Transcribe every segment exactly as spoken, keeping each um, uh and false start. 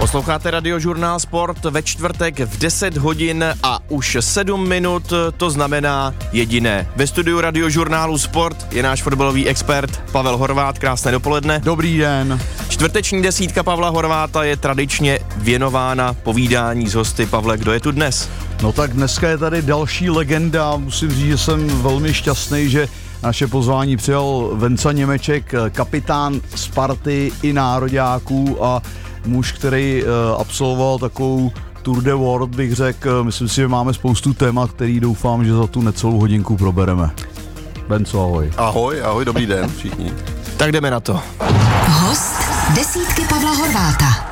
Posloucháte Radiožurnál Sport ve čtvrtek v deset hodin a už sedm minut, to znamená jediné. Ve studiu Radiožurnálu Sport je náš fotbalový expert Pavel Horvát. Krásné dopoledne. Dobrý den. Čtvrteční desítka Pavla Horváta je tradičně věnována povídání s hosty. Pavle, kdo je tu dnes? No tak dneska je tady další legenda. Musím říct, že jsem velmi šťastný, že naše pozvání přijal Venca Němeček, kapitán Sparty i nároďáků a muž, který absolvoval takovou Tour de World, bych řekl. Myslím si, že máme spoustu témat, který doufám, že za tu necelou hodinku probereme. Venco, ahoj. Ahoj, ahoj, dobrý den všichni. Tak jdeme na to. Host desítky Pavla Horváta.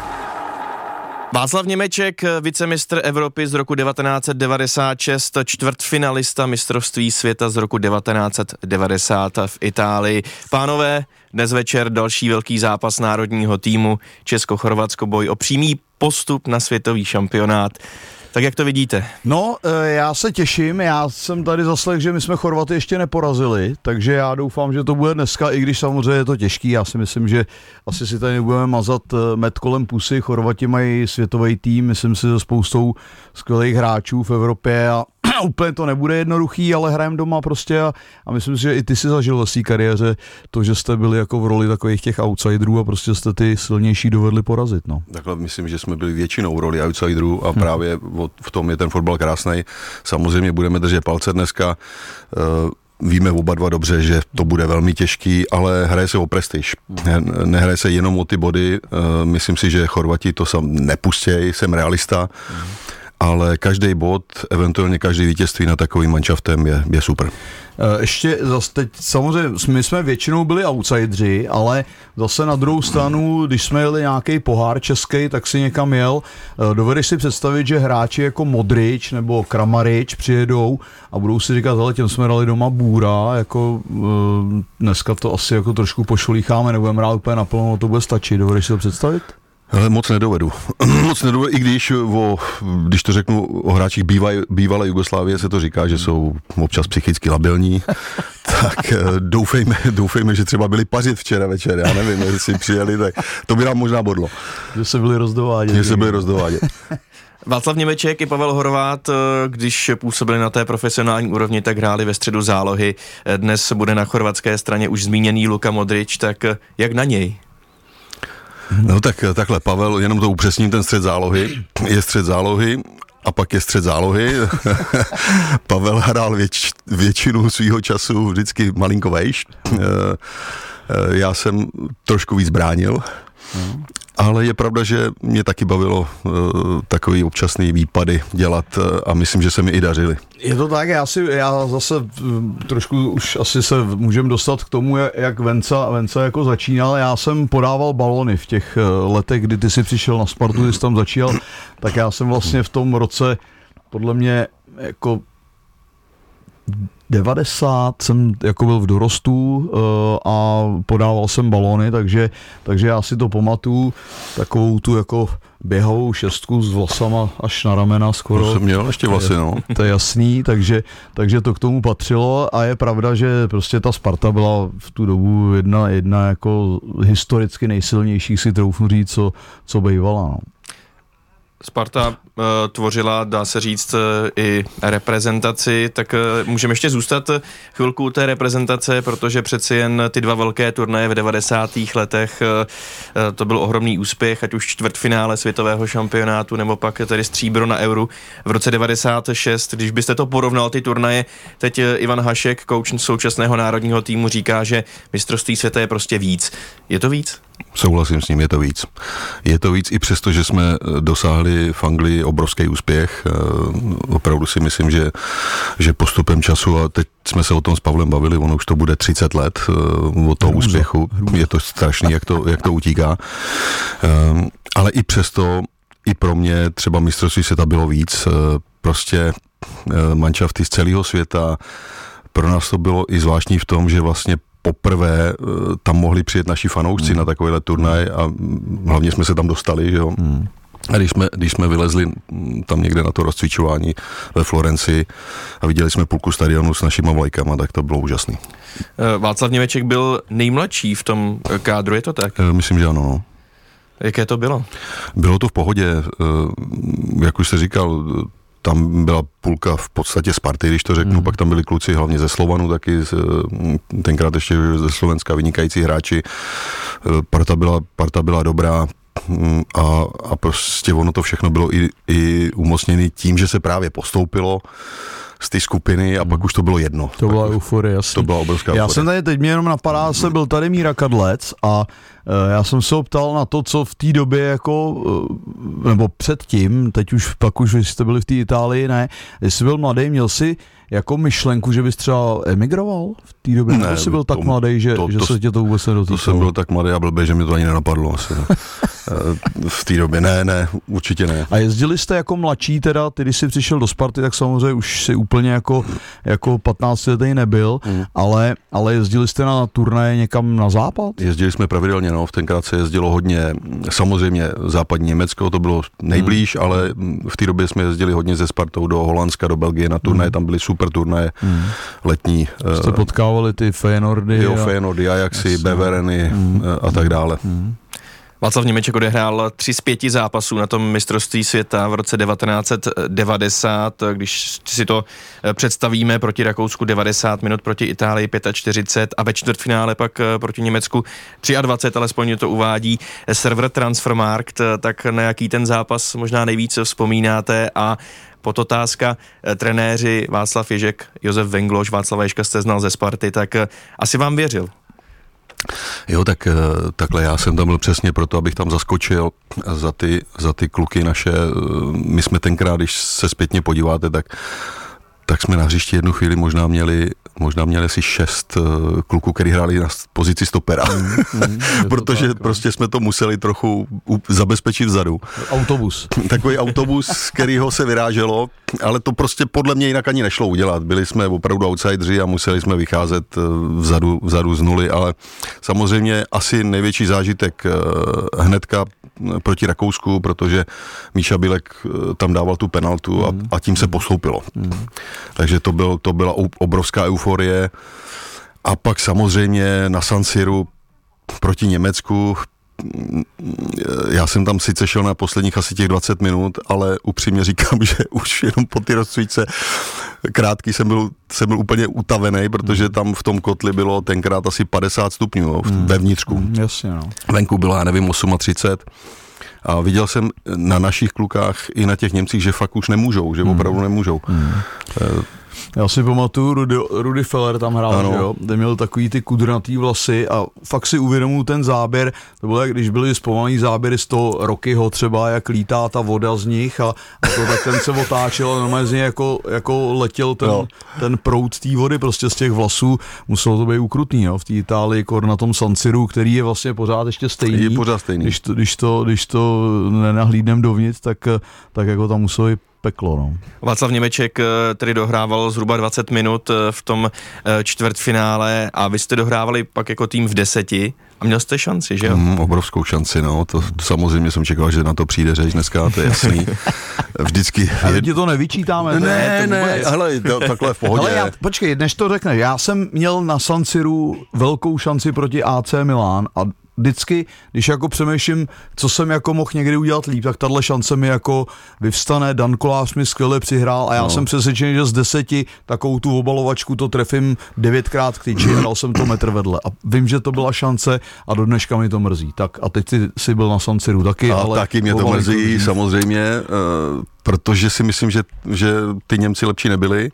Václav Němeček, vicemistr Evropy z roku devatenáct set devadesát šest, čtvrtfinalista mistrovství světa z roku devatenáct set devadesát v Itálii. Pánové, dnes večer další velký zápas národního týmu Česko-Chorvatsko, boj o přímý postup na světový šampionát. Tak jak to vidíte? No, já se těším, já jsem tady zaslech, že my jsme Chorvaty ještě neporazili, takže já doufám, že to bude dneska, i když samozřejmě je to těžký. Já si myslím, že asi si tady nebudeme mazat med kolem pusy. Chorvati mají světový tým, myslím si, se spoustou skvělých hráčů v Evropě a úplně to nebude jednoduchý, ale hrajeme doma prostě a, a myslím si, že i ty si zažil ve své kariéře to, že jste byli jako v roli takových těch outsiderů a prostě jste ty silnější dovedli porazit. No. Takhle myslím, že jsme byli většinou v roli outsiderů a hmm. právě v tom je ten fotbal krásnej. Samozřejmě budeme držet palce dneska. Víme oba dva dobře, že to bude velmi těžký, ale hraje se o prestiž. Nehraje se jenom o ty body. Myslím si, že Chorvati to sam nepustějí, jsem realista. Hmm. Ale každý bod, eventuálně každý vítězství na takovým manšaftem je, je super. Ještě zase teď, samozřejmě, my jsme většinou byli outsidři, ale zase na druhou stranu, když jsme jeli nějaký pohár český, tak si někam jel. Dovedeš si představit, že hráči jako Modrič nebo Kramarič přijedou a budou si říkat, hele, těm jsme dali doma bůra, jako dneska to asi jako trošku pošolícháme, nebudeme hrát úplně naplno, to bude stačit. Dovedeš si to představit? Ale moc nedovedu. moc nedovedu, i když, o, když to řeknu o hráčích bývaj, bývalé Jugoslávie, se to říká, že jsou občas psychicky labilní, tak doufejme, doufejme, že třeba byli pařit včera večer, já nevím, jestli přijeli, tak to by nám možná bodlo. Že se byli rozdovádět. Že se byli rozdovádět. Václav Němeček i Pavel Horvát, když působili na té profesionální úrovni, tak hráli ve středu zálohy. Dnes bude na chorvatské straně už zmíněný Luka Modrič, tak jak na něj? No tak takhle, Pavel, jenom to upřesním, ten střed zálohy, je střed zálohy a pak je střed zálohy. Pavel hrál věč, většinu svýho času vždycky malinko vejš. Já jsem trošku víc bránil, ale je pravda, že mě taky bavilo uh, takový občasný výpady dělat uh, a myslím, že se mi i dařili. Je to tak, já si, já zase uh, trošku už asi se můžeme dostat k tomu, jak Venca, Venca jako začínal. Já jsem podával balony v těch uh, letech, kdy ty si přišel na Spartu, když jsi tam začínal, tak já jsem vlastně v tom roce, podle mě jako devadesát jsem jako byl v dorostu uh, a podával jsem balony, takže, takže já si to pamatuju, takovou tu jako běhovou šestku s vlasama až na ramena skoro. To jsem měl ještě vlasy, no. To je jasný, takže, takže to k tomu patřilo a je pravda, že prostě ta Sparta byla v tu dobu jedna, jedna jako historicky nejsilnějších, si troufnu říct, co, co bývala, no. Sparta uh, tvořila, dá se říct, uh, i reprezentaci, tak uh, můžeme ještě zůstat chvilku u té reprezentace, protože přeci jen ty dva velké turnaje v devadesátých letech, uh, to byl ohromný úspěch, ať už čtvrtfinále světového šampionátu, nebo pak tedy stříbro na Euru v roce devadesát šest. Když byste to porovnal, ty turnaje, teď Ivan Hašek, kouč současného národního týmu, říká, že mistrovství světa je prostě víc. Je to víc? Souhlasím s ním, je to víc. Je to víc i přesto, že jsme dosáhli v Anglii obrovský úspěch. Opravdu si myslím, že, že postupem času, a teď jsme se o tom s Pavlem bavili, ono už to bude třicet let od toho úspěchu. Je to strašný, jak to, jak to utíká. Ale i přesto, i pro mě třeba mistrovství světa bylo víc. Prostě manšafty z celého světa. Pro nás to bylo i zvláštní v tom, že vlastně poprvé tam mohli přijet naši fanoušci hmm. na takovýhle turnaj a hlavně jsme se tam dostali, že jo. Hmm. A když jsme, když jsme vylezli tam někde na to rozcvičování ve Florencii a viděli jsme půlku stadionu s našima vlajkama, tak to bylo úžasný. Václav Němeček byl nejmladší v tom kádru, je to tak? Myslím, že ano. Jaké to bylo? Bylo to v pohodě, jak už jsi říkal, tam byla půlka v podstatě Sparty, když to řeknu, mm. pak tam byli kluci hlavně ze Slovanu taky, tenkrát ještě ze Slovenska vynikající hráči, parta byla, parta byla dobrá a, a prostě ono to všechno bylo i, i umocněné tím, že se právě postoupilo z té skupiny a pak už to bylo jedno. To byla euforie, jasný. To byla obrovská euforie. Já jsem tady, teď mě jenom napadá, se byl tady Míra Kadlec a e, já jsem se ho ptal na to, co v té době jako, e, nebo předtím, teď už, pak už jste byli v té Itálii, ne, jestli byl mladý, měl si jako myšlenku, že bys třeba emigroval v té době, ne, jsi byl tak to, mladý, že, to, že to, se tě to vůbec nedotýkalo? To jsem byl tak mladý a blbý, že mi to ani nenapadlo asi. V té době, ne, ne, určitě ne. A jezdili jste jako mladší teda, ty když jsi přišel do Sparty, tak samozřejmě už si úplně jako, jako patnáctiletý nebyl, mm. ale, ale jezdili jste na turnaje někam na západ? Jezdili jsme pravidelně, no, v tenkrát se jezdilo hodně, samozřejmě západní Německo, to bylo nejblíž, mm. ale v té době jsme jezdili hodně ze Spartou do Holandska, do Belgie na turnaje, mm. tam byly super turnaje mm. letní. Jste uh, potkávali ty Feyenoordy? Jo, a... Feyenoordy, Ajaxy, Bevereny mm. a tak dále. Mm. Václav Němeček odehrál tři z pěti zápasů na tom mistrovství světa v roce devatenáct set devadesát, když si to představíme proti Rakousku devadesát minut, proti Itálii čtyřicet pět a ve čtvrtfinále pak proti Německu dvacet tři, alespoň to uvádí server Transfermarkt, tak na jaký ten zápas možná nejvíce vzpomínáte a podotázka, trenéři Václav Ježek, Josef Vengloš, Václav Ježka jste znal ze Sparty, tak asi vám věřil. Jo, tak takhle já jsem tam byl přesně proto, abych tam zaskočil za ty, za ty kluky naše. My jsme tenkrát, když se zpětně podíváte, tak tak jsme na hřišti jednu chvíli možná měli, možná měli asi šest uh, kluků, který hráli na pozici stopera, mm, mm, protože tak, prostě jsme to museli trochu u, zabezpečit vzadu. Autobus. Takový autobus, z kterýho se vyráželo, ale to prostě podle mě jinak ani nešlo udělat. Byli jsme opravdu outsideri a museli jsme vycházet vzadu, vzadu z nuly, ale samozřejmě asi největší zážitek uh, hnedka proti Rakousku, protože Míša Bilek tam dával tu penaltu a, a tím se postoupilo. Mm. Takže to, byl, to byla obrovská euforie. A pak samozřejmě na San Siru proti Německu, já jsem tam sice šel na posledních asi těch dvacet minut, ale upřímně říkám, že už jenom po ty rozcvičce krátký jsem byl, jsem byl úplně utavený, protože tam v tom kotli bylo tenkrát asi padesát stupňů jo, mm. ve vnitřku. Mm, jasně, no. Venku bylo, já nevím, třicet osm. A viděl jsem na našich klukách i na těch Němcích, že fakt už nemůžou, že opravdu nemůžou. Mm. Já si pamatuju, Rudy, Rudy Feller tam hrál, ano. Že jo, kde měl takový ty kudrnatý vlasy a fakt si uvědomuji ten záběr, to bylo jak když byly zpomalý záběry z toho Rockyho třeba, jak lítá ta voda z nich a, a to tak ten se otáčel a normálně z něj jako, jako letěl ten, no. ten proud té vody prostě z těch vlasů, muselo to být ukrutný, jo, v té Itálii, kor na tom San Siru, který je vlastně pořád ještě stejný. Je pořád stejný. Když to, když to, když to nenahlídnem dovnitř, tak, tak jako tam muselo být peklo, no. Václav Němeček tedy dohrával zhruba dvacet minut v tom čtvrtfinále a vy jste dohrávali pak jako tým v deseti a měl jste šanci, že jo? Mm, obrovskou šanci, no. To, to samozřejmě jsem čekal, že na to přijde řeč dneska, to je jasný. Vždycky. Ale ti to nevyčítáme. Ne, ne, ne hele, to, takhle v pohodě. Ale já, počkej, než to řekneš, já jsem měl na San Siru velkou šanci proti A C Milan a vždycky, když jako přemýšlím, co jsem jako mohl někdy udělat líp, tak tahle šance mi jako vyvstane, Dan Kolář mi skvěle přihrál a já no. jsem přesvědčený, že z deseti takovou tu obalovačku to trefím devětkrát k tyči a dal jsem to metr vedle. A vím, že to byla šance a do dneška mi to mrzí. Tak a teď ty jsi byl na San Siru taky, a ale... taky mě to mrzí, samozřejmě, uh, protože si myslím, že, že ty Němci lepší nebyli.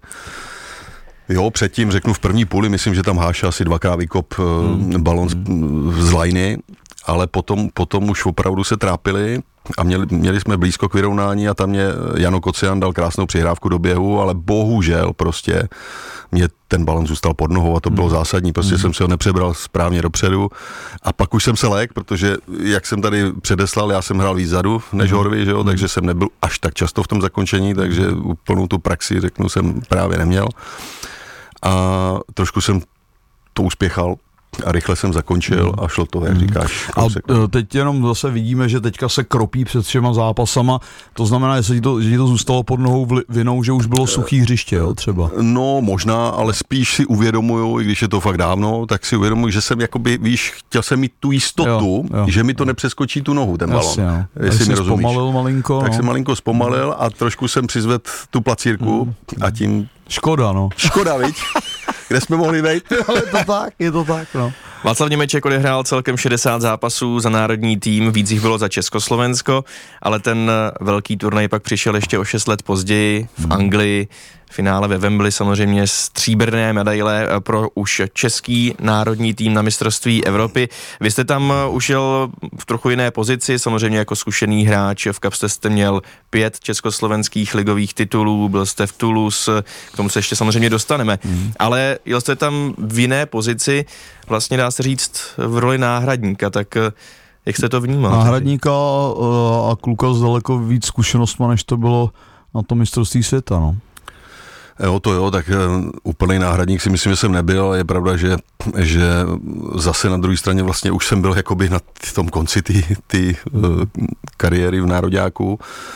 Jo, předtím řeknu v první půli, myslím, že tam Háša asi dvakrát vykop hmm. balon z, z lajny, ale potom, potom už opravdu se trápili a měli, měli jsme blízko k vyrovnání a tam mě Jano Kocian dal krásnou přihrávku do běhu, ale bohužel prostě mě ten balon zůstal pod nohou a to bylo hmm. zásadní, prostě hmm. jsem se ho nepřebral správně dopředu a pak už jsem se lék, protože jak jsem tady předeslal, já jsem hrál víc zadu než hmm. Horvy, že jo, takže jsem nebyl až tak často v tom zakončení, takže úplnou tu praxi, řeknu, jsem právě neměl. A trošku jsem to uspěchal a rychle jsem zakončil a šlo to, jak říkáš. A teď jenom zase vidíme, že teďka se kropí před všema zápasama, to znamená, že ti to, že ti to zůstalo pod nohou vinou, že už bylo suchý hřiště, jo, třeba. No, možná, ale spíš si uvědomuju, i když je to fakt dávno, tak si uvědomuju, že jsem jakoby, víš, chtěl jsem mít tu jistotu, jo, jo, že mi to nepřeskočí tu nohu, ten balon. Jasně, jo. Jestli mi rozumíš. Zpomalil malinko. Tak no. jsem malinko zpomalil a trošku jsem přizvedl tu placírku mm. a tím... Škoda, no. Škoda, viď? Kde jsme mohli vejít? Ale je to tak, je to tak, no. Václav Němeček odehrál celkem šedesát zápasů za národní tým, víc jich bylo za Československo, ale ten velký turnaj pak přišel ještě o šest let později v Anglii. Finále ve Wembley, samozřejmě stříbrné medaile pro už český národní tým na mistrovství Evropy. Vy jste tam už jel v trochu jiné pozici, samozřejmě jako zkušený hráč. V kapse jste měl pět československých ligových titulů, byl jste v Toulouse, k tomu se ještě samozřejmě dostaneme. Mm. Ale jel jste tam v jiné pozici, vlastně dá se říct v roli náhradníka, tak jak jste to vnímal? Náhradníka a kluka s daleko víc zkušenostma, než to bylo na tom mistrovství světa, no. Jo, to jo, tak úplný náhradník si myslím, že jsem nebyl, ale je pravda, že, že zase na druhé straně vlastně už jsem byl jakoby na tom konci ty uh, kariéry v nároďáku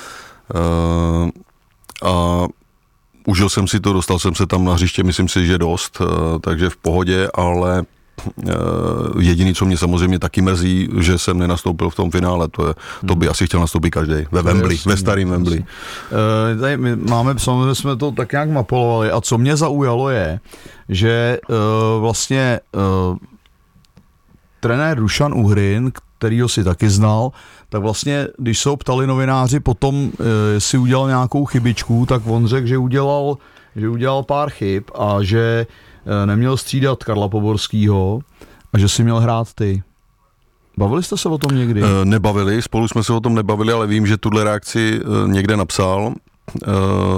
uh, a užil jsem si to, dostal jsem se tam na hřiště, myslím si, že dost, uh, takže v pohodě, ale Uh, jediný, co mě samozřejmě taky mrzí, že jsem nenastoupil v tom finále, to, je, to by asi chtěl nastoupit každý ve Wembley, ve starém Wembley. Uh, tady my máme, samozřejmě jsme to tak nějak mapolovali a co mě zaujalo je, že uh, vlastně uh, trenér Dušan Uhrin, kterýho si taky znal, tak vlastně, když se ho ptali novináři potom, uh, jestli udělal nějakou chybičku, tak on řekl, že udělal, že udělal pár chyb a že neměl střídat Karla Poborskýho a že si měl hrát ty. Bavili jste se o tom někdy? E, nebavili, spolu jsme se o tom nebavili, ale vím, že tuhle reakci e, někde napsal. E,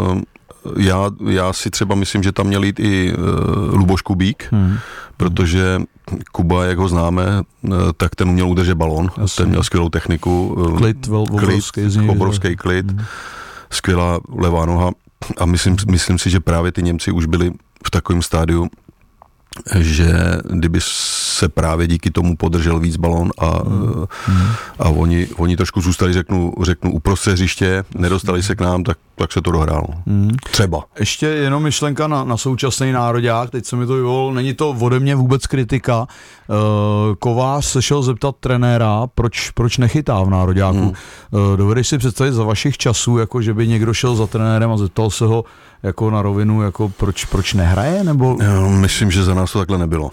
já, já si třeba myslím, že tam měl jít i e, Luboš Kubík, hmm. protože Kuba, jak ho známe, e, tak ten uměl udržet balón, Jasně. ten měl skvělou techniku. E, klid, vel, obrovský, klid obrovský klid, hmm. skvělá levá noha a myslím, myslím si, že právě ty Němci už byli v takovém stádiu, že kdyby se právě díky tomu podržel víc balón a, mm. a oni, oni trošku zůstali, řeknu, řeknu uprostřed hřiště, nedostali se k nám, tak, tak se to dohrálo. Mm. Třeba. Ještě jenom myšlenka na, na současný nároďák, teď se mi to vyvolilo, není to ode mě vůbec kritika. Uh, Kovář se šel zeptat trenéra, proč, proč nechytá v nároďáku. Mm. Uh, dovedeš si představit za vašich časů, jako že by někdo šel za trenérem a zeptal se ho jako na rovinu, jako proč, proč nehraje? Nebo... Já myslím, že za nás to takhle nebylo.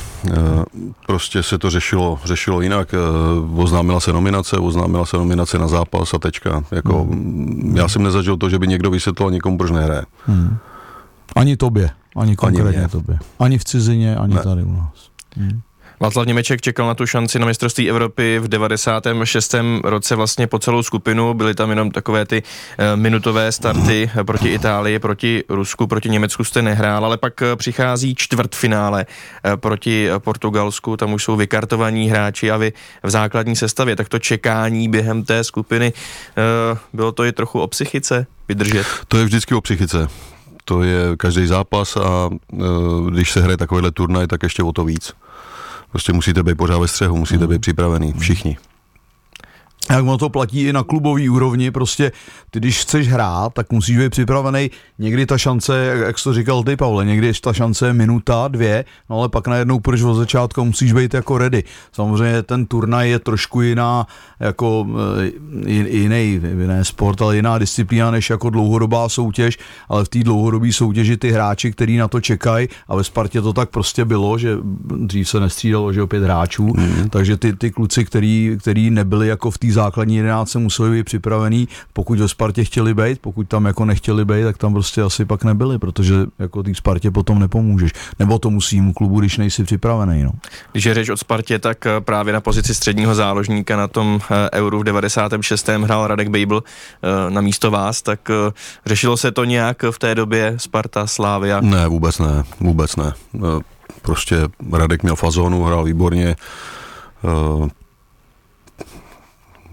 Prostě se to řešilo, řešilo jinak. Oznámila se nominace, oznámila se nominace na zápas a tečka. Jako, hmm. Já jsem nezažil to, že by někdo vysvětlil někomu, proč nehraje. Hmm. Ani tobě, ani konkrétně ani tobě. Ani v cizině, ani ne. Tady u nás. Hmm. Václav Němeček čekal na tu šanci na mistrovství Evropy v devadesátém šestém roce vlastně po celou skupinu, byly tam jenom takové ty uh, minutové starty proti Itálii, proti Rusku, proti Německu jste nehrál, ale pak přichází čtvrtfinále uh, proti Portugalsku, tam už jsou vykartovaní hráči a vy v základní sestavě, tak to čekání během té skupiny, uh, bylo to i trochu o psychice vydržet? To je vždycky o psychice. To je každý zápas a uh, když se hraje takovýhle turnaj, tak ještě o to víc. Prostě musíte být pořád ve střehu, musíte být připravený, všichni. Jak ono to platí i na klubový úrovni, prostě ty, když chceš hrát, tak musíš být připravený. Někdy ta šance, jak jsi to říkal ty, Pavle, někdy ta šance je minuta, dvě, no ale pak najednou půjdeš od začátku, musíš být jako ready. Samozřejmě ten turnaj je trošku jiná, jako jiný, jiný sport, ale jiná disciplína než jako dlouhodobá soutěž, ale v té dlouhodobé soutěži ty hráči, kteří na to čekají, a ve Spartě to tak prostě bylo, že dřív se nestřídalo, že opět hráčů, mm. takže ty, ty kluci, který, který nebyli jako v té základní jedenáctce, museli být připravený, pokud ve Spartě chtěli být, pokud tam jako nechtěli být, tak tam prostě asi pak nebyli, protože jako té Spartě potom nepomůžeš. Nebo to musí klubu, když nejsi připravený. No. Když je řeč o Spartě, tak právě na pozici středního záložníka na tom Euru v devadesátém šestém hrál Radek Bejbl na místo vás, tak řešilo se to nějak v té době Sparta, Slavia? Ne, vůbec ne, vůbec ne. Prostě Radek měl fazónu, hrál výborně.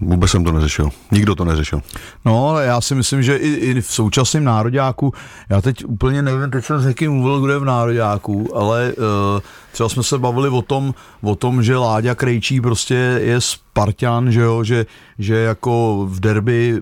Vůbec jsem to neřešil. Nikdo to neřešil. No, ale já si myslím, že i, i v současném nároďáku, já teď úplně nevím, teď jsem s někým mluvil, kdo je v nároďáku, ale uh, třeba jsme se bavili o tom, o tom, že Láďa Krejčí prostě je Spartan, že jo, že, že jako v derby,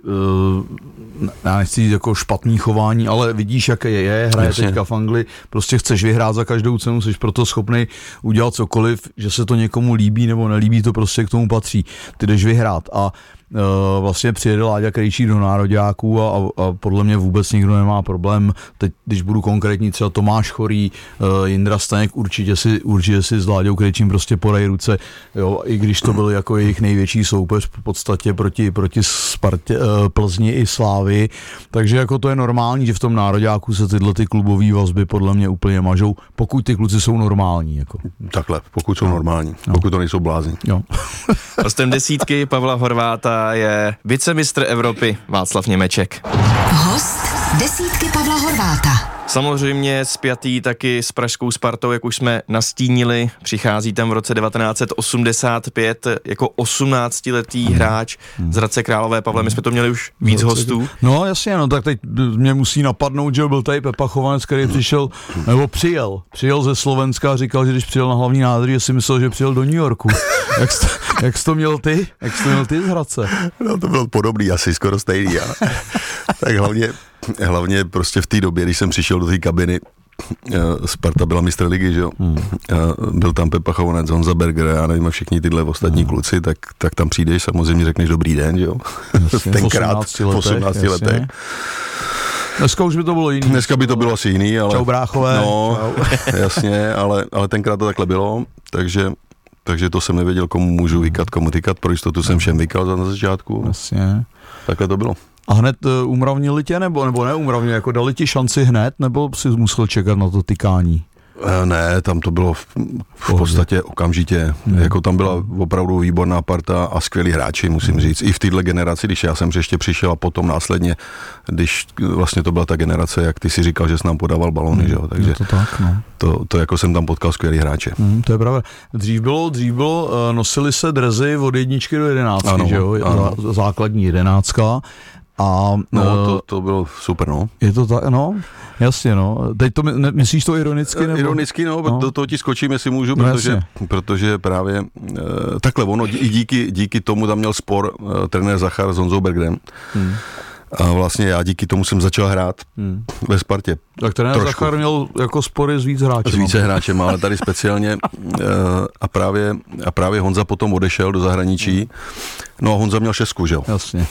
uh, já nechci říct jako špatný chování, ale vidíš, jaké je, je hraje Jasně. teďka v Anglii, prostě chceš vyhrát za každou cenu, jsi proto schopnej udělat cokoliv, že se to někomu líbí nebo nelíbí, to prostě k tomu patří. Ty jdeš vyhrát a Uh, vlastně přijede Láďa Krejčí do nároďáků a, a, a podle mě vůbec nikdo nemá problém. Teď, když budu konkrétní, třeba Tomáš Chorý, uh, Jindra Staněk, určitě si, určitě si s Láďou Krejčím prostě podají ruce, jo, i když to byl jako jejich největší soupeř v podstatě proti, proti Spartě, uh, Plzni i Slávii, takže jako to je normální, že v tom nároďáku se tyhle ty klubové vazby podle mě úplně mažou, pokud ty kluci jsou normální. Jako. Takhle, pokud jsou normální, no. pokud to nejsou blázni. Jo. Hostem desítky Pavla Horváta je vicemistr Evropy Václav Němeček. Host desítky Pavla Horváta. Samozřejmě spjatý taky s pražskou Spartou, jak už jsme nastínili, přichází tam v roce devatenáct set osmdesát pět jako osmnáctiletý hráč z Hradce Králové. Pavle, my jsme to měli už víc hostů. No jasně, no tak teď mě musí napadnout, že byl tady Pepa Chovanec, který přišel, nebo přijel, přijel ze Slovenska a říkal, že když přijel na hlavní nádrž, že si myslel, že přijel do New Yorku. Jak jsi, jak jsi to měl ty? Jak jsi to měl ty z Hradce? No to bylo podobný, asi skoro stejný. Já. Tak hlavně, hlavně prostě v té době, když jsem přišel do té kabiny, Sparta byla mistr ligy, že jo? Hmm. Byl tam Pepa Chovanec, Honza Berger, já nevím, a všichni tyhle ostatní hmm. kluci, tak, tak tam přijdeš, samozřejmě řekneš dobrý den, že jo? Jasně, tenkrát v osmnácti letech. Dneska už by to bylo jiný. Dneska by to bylo asi jiný, ale... Čau bráchové. No, jasně, ale, ale tenkrát to takhle bylo, takže... Takže to jsem nevěděl, komu můžu vykat, komu tykat, pro jistotu jsem všem vykal na začátku. Jasně. Takhle to bylo. A hned uh, umravnili tě, nebo, nebo neumravnili, jako dali ti šanci hned, nebo si musel čekat na to tykání? Ne, tam to bylo v, v podstatě okamžitě, hmm. jako tam byla opravdu výborná parta a skvělí hráči, musím hmm. říct, i v téhle generaci, když já jsem ještě přišel a potom následně, když vlastně to byla ta generace, jak ty si říkal, že jsi nám podával balony, hmm. že jo, takže to, tak, no. to, to jako jsem tam potkal skvělý hráče. Hmm, to je pravda. Dřív bylo, dřív bylo, nosili se drezy od jedničky do jedenáctky, ano, že jo, ano. Základní jedenáctka. A, no, to, to bylo super, no. Je to tak, no, jasně, no. Teď to my, myslíš to ironicky? Nebo? Ironicky, no, no. Do toho ti skočím, jestli můžu, no, protože, protože právě e, takhle ono, i díky, díky tomu tam měl spor e, trenér Zachar s Honzou Bergerem. Hmm. A vlastně já díky tomu jsem začal hrát hmm. ve Spartě. Tak trenér Zachar měl jako spory s víc hráčem. S více hráčem, ale tady speciálně e, a, právě, a právě Honza potom odešel do zahraničí. Hmm. No a Honza měl šestku, že jo? Jasně.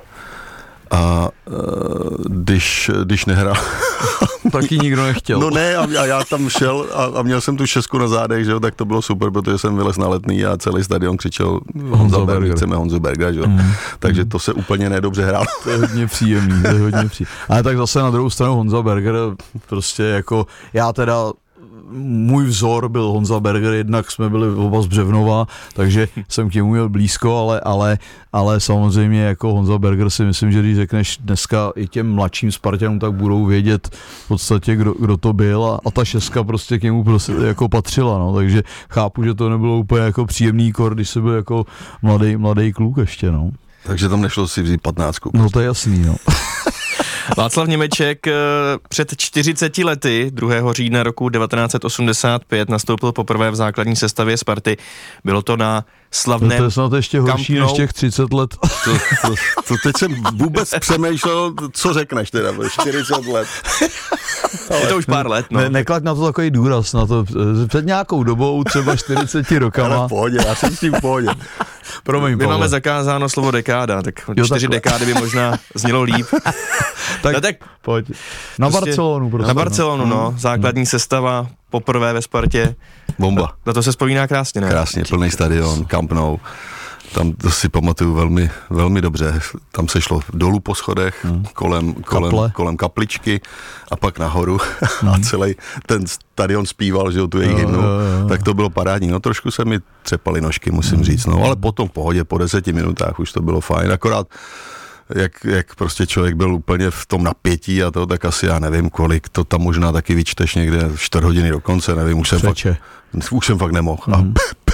A když, když nehrál... Taky nikdo nechtěl. No ne, a, a já tam šel a, a měl jsem tu šestku na zádech, že jo, tak to bylo super, protože jsem vylez na Letný a celý stadion křičel Honza Berger, chceme Honzu Bergera, že jo. Mm. Takže to se úplně nedobře hrálo. To je hodně příjemný, to je hodně příjemný. Ale tak zase na druhou stranu Honza Berger prostě jako, já teda můj vzor byl Honza Berger, jednak jsme byli oba z Břevnova, takže jsem k němu měl blízko, ale, ale, ale samozřejmě jako Honza Berger si myslím, že když řekneš dneska i těm mladším Spartanům, tak budou vědět v podstatě, kdo, kdo to byl a, a ta šestka prostě k němu prostě jako patřila, no, takže chápu, že to nebylo úplně jako příjemný kor, když se byl jako mladý, mladý kluk ještě, no. Takže tam nešlo si vzít patnáctku. No to je jasný, no. Václav Němeček před čtyřiceti lety, druhého října roku devatenáct set osmdesát pět, nastoupil poprvé v základní sestavě Sparty. Bylo to na slavném... To je snad ještě horší než těch třicet let. To, to, to teď jsem vůbec přemýšlel, co řekneš teda, čtyřicet let. Ale je to už pár let, no. Ne, neklaď na to takový důraz, na to před nějakou dobou, třeba čtyřiceti rokama. Ale v pohodě, já jsem s tím v pohodě. Promiň, my máme zakázáno slovo dekáda, tak jo, čtyři takhle. Dekády by možná znělo líp. tak, no, tak pojď. Na prostě, Barcelonu. Prostě, na Barcelonu, no. no. Základní hmm. sestava, poprvé ve Spartě. Bomba. Na to se vzpomíná krásně, ne? Krásně, plný stadion, Camp Nou. Tam to si pamatuju velmi, velmi dobře. Tam se šlo dolů po schodech, hmm. kolem, kolem, kolem kapličky a pak nahoru hmm. a celý ten stadion zpíval, že tu jejich hymnu. Tak to bylo parádní. No trošku se mi třepaly nožky, musím hmm. říct. No ale potom v pohodě, po deseti minutách už to bylo fajn. Akorát jak, jak prostě člověk byl úplně v tom napětí a to, tak asi já nevím kolik, to tam možná taky vyčteš někde čtyři hodiny do konce, nevím, už jsem, fakt, už jsem fakt nemohl. Mm. A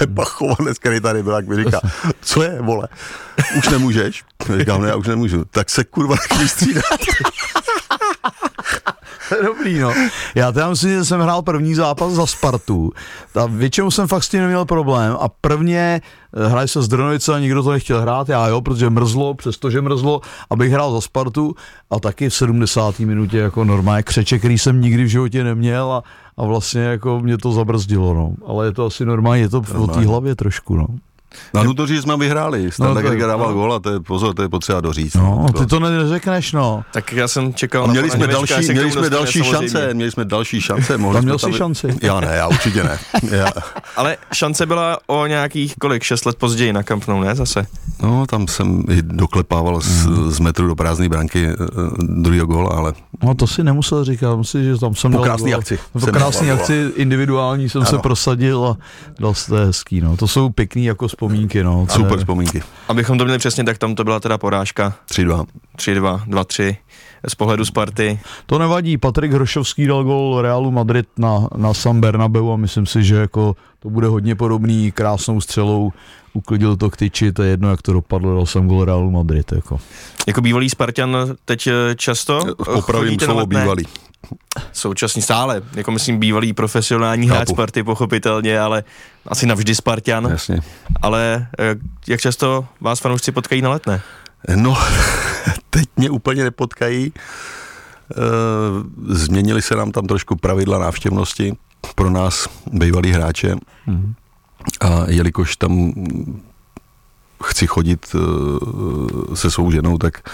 Pepa Chovanec, který tady byl, jak mi říká, co je, vole, už nemůžeš? Říkám, ne, já už nemůžu. Tak se kurva nechci střídat. Dobrý, no. Já teda myslím, že jsem hrál první zápas za Spartu. A většinou jsem fakt s tím neměl problém. A prvně hraje se z Drnovice a nikdo to nechtěl hrát, já jo, protože mrzlo, přestože mrzlo, abych hrál za Spartu. A taky v sedmdesáté minutě jako normálně křeče, který jsem nikdy v životě neměl a, a vlastně jako mě to zabrzdilo, no. Ale je to asi normálně, je to v té hlavě trošku, no. Na nutno říct, jsme vyhráli. Standa No, Grega dával no. gól a to je, pozor, to je potřeba doříct. No, ty to neřekneš, no. Tak já jsem čekal... A měli na jsme Němečka, další, se k měli tomu jsme dostane, další samozřejmě. šance, měli jsme další šance. Mohli Tam měl jsme jsi šanci? Já ne, já určitě ne. Já, Ale šance byla o nějakých, kolik, šest let později na Camp Nou, ne zase? no, tam jsem i doklepával z, z metru do prázdné branky uh, druhýho góla, ale No to si nemusel říkat, myslím, že tam jsem po dal krásné gól. akci. Po jsem krásné dal akci individuální jsem Ano. se prosadil a dal se to hezký, no. To jsou pěkný jako vzpomínky, no. góla. To Super je- vzpomínky. Abychom to měli přesně, tak tam to byla teda porážka tři dva. tři dva, dva tři z pohledu Sparty. To nevadí, Patrik Hrošovský dal gól Realu Madrid na, na San Bernabeu a myslím si, že jako to bude hodně podobný, krásnou střelou uklidil to k tyči, to je jedno, jak to dopadlo, dal jsem gól Realu Madrid, jako. Jako bývalý Spartan teď eh, často Opravím chodíte na slovo letné? bývalý. Současný stále, jako myslím bývalý profesionální hráč Chápu. Sparty, pochopitelně, ale asi navždy Spartan. Jasně. Ale eh, jak často vás fanoušci potkají na letné? No, teď mě úplně nepotkají. E, změnily se nám tam trošku pravidla návštěvnosti pro nás, bývalí hráče. Mhm. A jelikož tam chci chodit e, se svou ženou, tak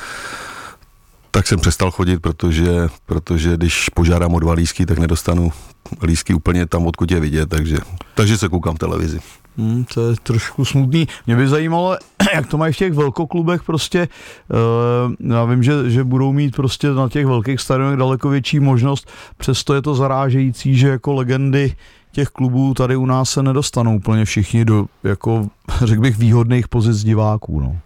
tak jsem přestal chodit, protože, protože když požádám o dva lístky, tak nedostanu lístky úplně tam, odkud je vidět, takže, takže se koukám v televizi. Hmm, to je trošku smutný. Mě by zajímalo, jak to mají v těch velkoklubech prostě, uh, já vím, že, že budou mít prostě na těch velkých stadionech daleko větší možnost, přesto je to zarážející, že jako legendy těch klubů tady u nás se nedostanou úplně všichni do, jako, řekl bych, výhodných pozic diváků, no.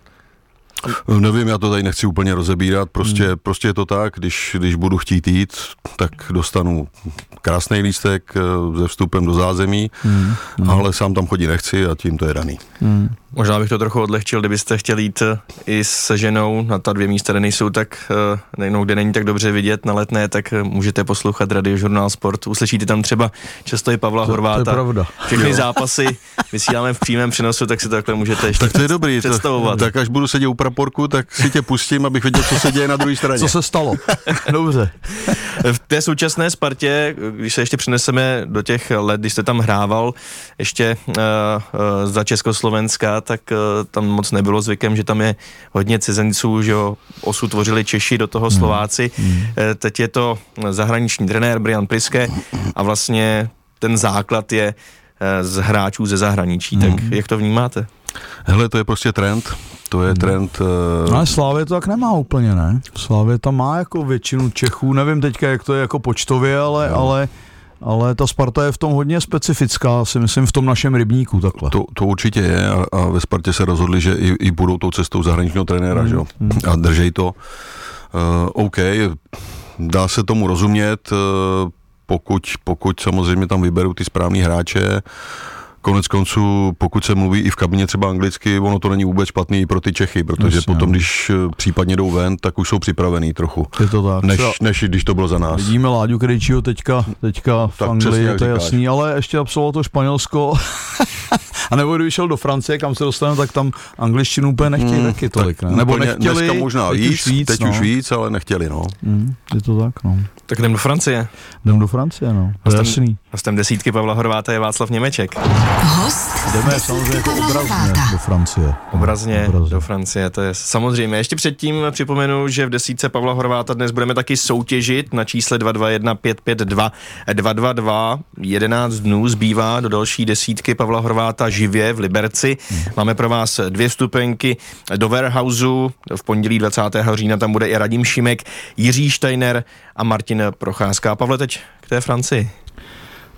Nevím, já to tady nechci úplně rozebírat, prostě, hmm. prostě je to tak, když, když budu chtít jít, tak dostanu krásný lístek se vstupem do zázemí, hmm. Hmm. ale sám tam chodit nechci a tím to je daný. Hmm. Možná bych to trochu odlehčil, kdybyste chtěli jít i se ženou na ta dvě místa, kde nejsou tak, no, kde není tak dobře vidět na letné, tak můžete poslouchat Radiožurnál Sport. Uslyšíte tam třeba často i Pavla To, Horváta. to je pravda. Všechny jo. zápasy vysíláme v přímém přenosu, tak si to takhle můžete ještě Tak to je dobrý, představovat. To, tak až budu sedět u praporku, tak si tě pustím, abych věděl, co se děje na druhé straně. Co se stalo? Dobře. V té současné Spartě, když se ještě přeneseme do těch let, když jste tam hrával ještě uh, uh, za Československa, tak uh, tam moc nebylo zvykem, že tam je hodně cizinců, že jo, osu tvořili Češi, do toho Slováci. Hmm. Uh, teď je to zahraniční trenér Brian Priske a vlastně ten základ je uh, z hráčů ze zahraničí. Hmm. Tak jak to vnímáte? Hele, to je prostě trend. To je hmm. trend... Uh... Ale Slávě to tak nemá úplně, ne? Slávě tam má jako většinu Čechů, nevím teďka, jak to je jako počtově, ale, no. ale, ale ta Sparta je v tom hodně specifická, si myslím, v tom našem rybníku takhle. To, to určitě je a, a ve Spartě se rozhodli, že i, i budou tou cestou zahraničního trenéra, hmm. že jo? Hmm. A držej to. Uh, OK, dá se tomu rozumět, uh, pokud, pokud samozřejmě tam vyberou ty správný hráče. Konec konců, pokud se mluví i v kabině třeba anglicky, ono to není vůbec špatný i pro ty Čechy, protože Jasně, potom, když případně jdou ven, tak už jsou připravený trochu. Je to tak. Než, než když to bylo za nás. Vidíme Láďu Krejčího teďka, teďka v tak Anglii, přesně, to je říkáš. jasný, ale ještě absolvoval to Španělsko. A nebo když šel do Francie, kam se dostaneme, tak tam angličtinu úplně nechtějí hmm, taky tolik, ne? Nebo úplně, nechtěli, dneska možná teď víc, už víc, teď no. už víc, ale nechtěli, no. Hmm, je to tak, no. Tak jdem do Francie. Jdem do Francie, no. To je jasný. Hostem desítky Pavla Horváta je Václav Němeček. Host Jdeme samozřejmě jako obrazně do Francie. Obrazně, obrazně do Francie, to je samozřejmě. Ještě předtím připomenu, že v desítce Pavla Horváta dnes budeme taky soutěžit na čísle dva dva jedna pět pět dva dva dva dva. jedenáct dnů zbývá do další desítky Pavla Horváta živě v Liberci. Hmm. Máme pro vás dvě vstupenky do Warehouseu. V pondělí dvacátého října tam bude i Radim Šimek, Jiří Steiner a Martin Procházka. Pavle, teď k té Francii.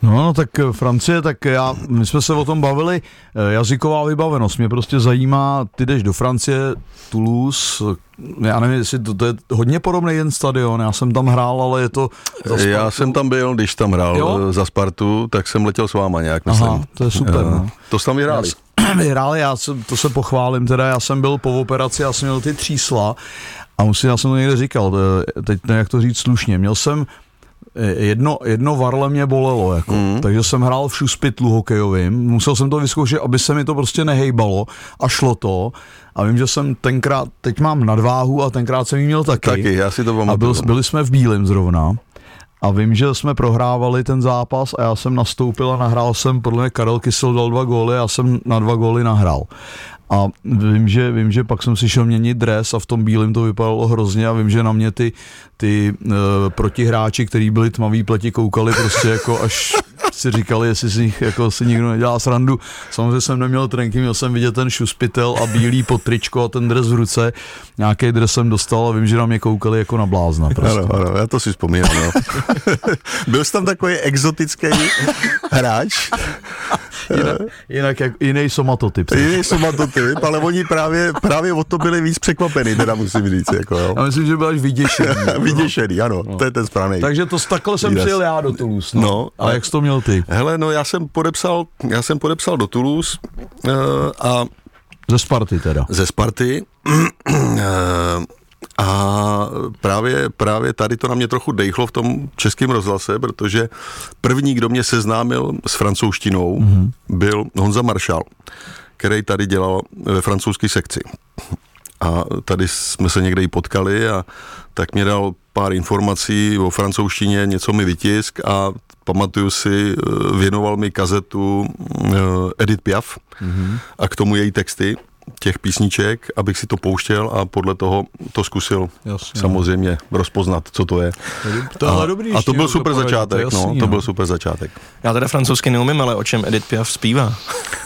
No, no, tak Francie, tak já, my jsme se o tom bavili, jazyková vybavenost, mě prostě zajímá, ty jdeš do Francie, Toulouse, já nevím, jestli to, to je hodně podobný jen stadion, já jsem tam hrál, ale je to... Já jsem tam byl, když tam hrál jo? za Spartu, tak jsem letěl s váma nějak, myslím. Aha, to je super, uh, no. To jsi tam vyhráli. Vyhráli, já jsem, to se pochválím, teda já jsem byl po operaci, já jsem měl ty třísla a musím, já jsem to někde říkal, teď ne, jak to říct slušně, měl jsem Jedno, jedno varle mě bolelo, jako. mm. takže jsem hrál v šuspitlu hokejovým, musel jsem to vyzkoušet, aby se mi to prostě nehejbalo a šlo to a vím, že jsem tenkrát, teď mám nadváhu a tenkrát jsem jí měl taky. Taky, já si to pamatuju. A byl, byli jsme v Bílém zrovna a vím, že jsme prohrávali ten zápas a já jsem nastoupil a nahrál jsem, podle mě Karel Kysel dal dva góly a já jsem na dva góly nahrál. A vím že, vím, že pak jsem si šel měnit dres a v tom bílém to vypadalo hrozně a vím, že na mě ty, ty uh, protihráči, kteří byli tmaví pleti, koukali prostě jako až si říkali, jestli si, nich, jako, si nikdo nedělá srandu. Samozřejmě jsem neměl trenky, měl jsem vidět ten šuspitel a bílý potričko a ten dres v ruce. Nějaký dres jsem dostal a vím, že na mě koukali jako na blázna. Prostě. Ano, ano, já to si vzpomínám. No. Byl jsi tam takový exotický hráč? Jinak, jinak jak, jiný somatotyp. Jiný somatotyp, ale oni právě, právě o to byli víc překvapení, teda musím říct. Jako, jo. Já myslím, že byl až vyděšený. Vyděšený, ano, no. To je ten správný. Takže to takhle jsem přijel já do Toulouse. No. No, a jak jsi to měl ty? Hele, no já jsem podepsal, já jsem podepsal do Toulouse uh, a... Ze Sparty teda. Ze Sparty. uh, A právě, právě tady to na mě trochu dejchlo v tom českém rozhlase, protože první, kdo mě seznámil s francouzštinou, mm-hmm. byl Honza Maršal, který tady dělal ve francouzské sekci. A tady jsme se někde i potkali a tak mě dal pár informací o francouzštině, něco mi vytisk a pamatuju si, věnoval mi kazetu Edith Piaf mm-hmm. a k tomu její texty těch písniček, abych si to pouštěl a podle toho to zkusil jasně, samozřejmě rozpoznat, co to je. To a, dobrý, a to byl super poradit, začátek, to, jasný, no, to byl super začátek. Já teda francouzsky neumím, ale o čem Edith Piaf zpívá?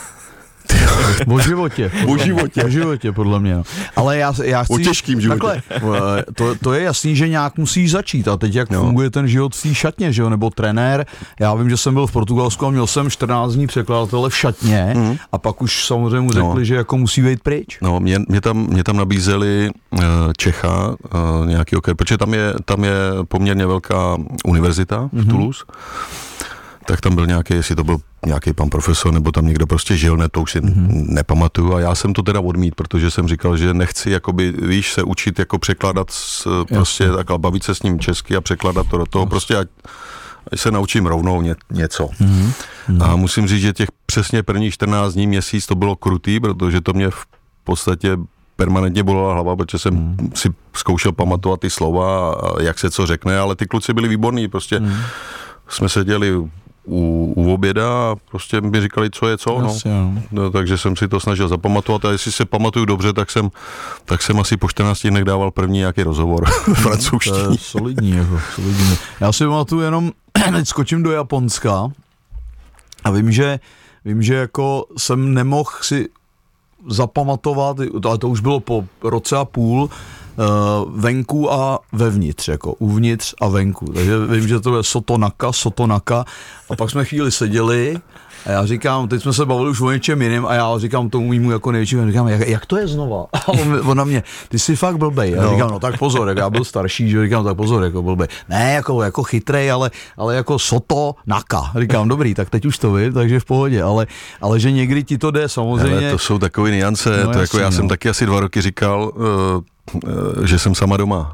O životě. O životě. O životě, podle mě. Ale já, já chci... O těžkým životě. Takhle, to, to je jasný, že nějak musíš začít. A teď jak no. funguje ten život v té šatně, že jo? Nebo trenér. Já vím, že jsem byl v Portugalsku a měl jsem čtrnáct dní překladatele v šatně mm. a pak už samozřejmě mu řekli, no. že jako musí být pryč. No, mě, mě, tam, mě tam nabízeli uh, Čecha, uh, nějaký okej, protože tam je, tam je poměrně velká univerzita mm-hmm. v Toulouse. Tak tam byl nějaký, jestli to byl nějaký pan profesor, nebo tam někdo prostě žil, ne, to už si mm-hmm. nepamatuju a já jsem to teda odmít, protože jsem říkal, že nechci, jakoby, víš, se učit jako překládat s, prostě takhle, bavit se s ním česky a překládat to do toho, Jasně. prostě ať, ať se naučím rovnou ně, něco. Mm-hmm. A musím říct, že těch přesně prvních čtrnáct dní, měsíc to bylo krutý, protože to mě v podstatě permanentně bolela hlava, protože jsem mm. si zkoušel pamatovat ty slova, jak se co řekne, ale ty kluci byli výborní, prostě mm. jsme seděli U, u oběda a prostě mi říkali, co je co, no. Jasně, no. Takže jsem si to snažil zapamatovat a jestli se pamatuju dobře, tak jsem, tak jsem asi po čtrnácti dnech dával první nějaký rozhovor francouzštině. To je solidní, jako, solidní. Já si pamatuju jenom, teď skočím do Japonska a vím, že, vím, že jako jsem nemohl si zapamatovat, ale to už bylo po roce a půl, venku a vevnitř, jako uvnitř a venku. Takže vím, že to je sotonaka, sotonaka. A pak jsme chvíli seděli a já říkám, teď jsme se bavili už o něčem jiném a já říkám tomu mýmu jako největšímu, říkám, jak, jak to je znova? A on, on na mě, ty jsi fakt blbej. Já no. říkám, no tak pozor, jako já byl starší, že říkám, tak pozor, jako blbej. Ne, jako, jako chytrej, ale, ale jako sotonaka. Říkám, dobrý, tak teď už to vím, takže v pohodě, ale, ale že někdy ti to jde, samozřejmě. Ale to jsou takové niance, no, to jasný, jako já no. jsem taky asi dva roky říkal, uh, že jsem sama doma.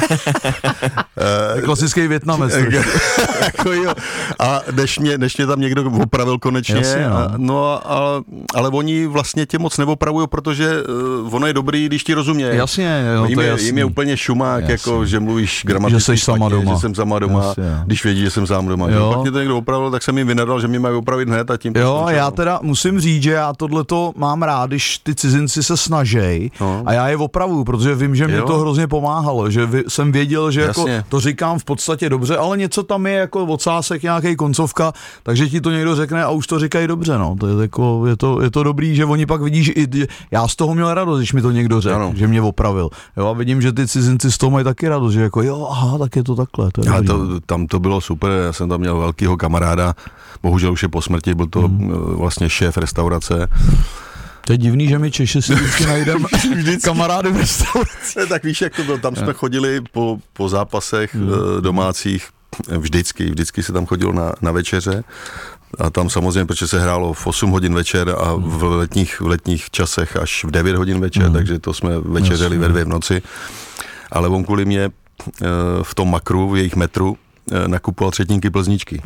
Klasický Vietnamec. Jako jo. A než mě, než mě tam někdo opravil konečně, Jasně, no. A, no, ale, ale oni vlastně tě moc neopravují, protože uh, ono je dobrý, když ti rozumějí. Jasně, no, jim, to je je, jasný. jim je úplně šumák, Jasně. jako, že mluvíš gramaticky, že jsi sama špatně, doma. Že jsem sama doma, Jasně, když vědí, že jsem sám doma. Pak mě to někdo opravil, tak jsem jim vynadal, že mě mají opravit hned a tím Jo, skončil. Já teda musím říct, že já tohleto mám rád, když ty cizinci se snaží no. a já je opravuju, protože vím, že mě jo. to hrozně pomáhalo, že vy, jsem věděl, že jako Jasně. to říkám v podstatě dobře, ale něco tam je jako ocásek, nějaký koncovka, takže ti to někdo řekne a už to říkají dobře, no. To je, jako, je, to, je to dobrý, že oni pak vidí, že i, já z toho měl radost, když mi to někdo řekl, že mě opravil. Jo, a vidím, že ty cizinci z toho mají taky radost, že jako jo, aha, tak je to takhle. To je ale dobrý. to, tam to bylo super, já jsem tam měl velkýho kamaráda, bohužel už je po smrti, byl to hmm. vlastně šéf restaurace. To je divný, že my Češi si vždycky najdeme kamarády v restauraci. Tak víš, jak to bylo, tam jsme chodili po, po zápasech hmm. domácích, vždycky, vždycky se tam chodilo na, na večeře. A tam samozřejmě, protože se hrálo v osm hodin večer a v letních, v letních časech až v devět hodin večer, hmm. takže to jsme večeřeli ve dvě v noci. Ale on kvůli mě v tom makru, v jejich metru, nakupoval třetínky plzničky.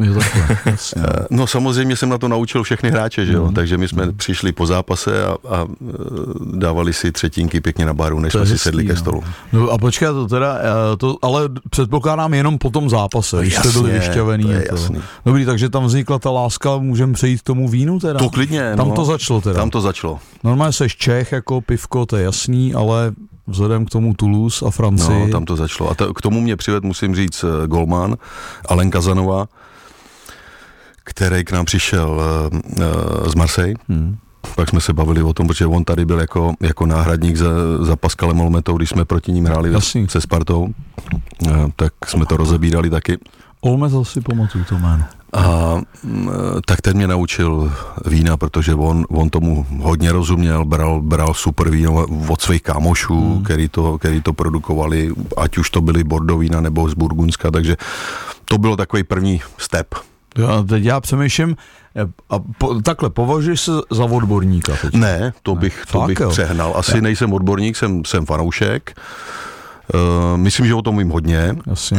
No samozřejmě jsem na to naučil všechny hráče, že jo? Mm. Takže my jsme mm. přišli po zápase a, a dávali si třetínky pěkně na baru, než jsme si sedli ke stolu. No a počkej, to teda, to, ale předpokládám jenom po tom zápase, když jste byli vyšťavený. To je jasný. Dobrý, takže tam vznikla ta láska, můžeme přejít k tomu vínu teda? To klidně, Tam no. to začalo teda. Tam to začalo. Normálně seš Čech, jako pivko, to je jasný, ale vzhledem k tomu Toulouse a Francii. No, tam to začalo. A to, k tomu mě přived, musím říct, golman Alain Casanova, který k nám přišel uh, uh, z Marseille. Hmm. Pak jsme se bavili o tom, protože on tady byl jako, jako náhradník za, za Pascalem Olmetou, když jsme proti ním hráli Jasný. se Spartou. Uh, tak jsme to rozebírali taky. Olmeta si pamatuju to jméno. A tak ten mě naučil vína, protože on, on tomu hodně rozuměl, bral, bral super víno od svých kámošů, hmm. který, to, který to produkovali, ať už to byly Bordeaux vína nebo z Burgundska, takže to bylo takový první step. Já, teď já přemýšlím, a po, takhle, považuješ se za odborníka teď? Ne, to bych, ne, to bych přehnal. Asi já. nejsem odborník, jsem, jsem fanoušek. Uh, myslím, že o tom vím hodně. Jasně.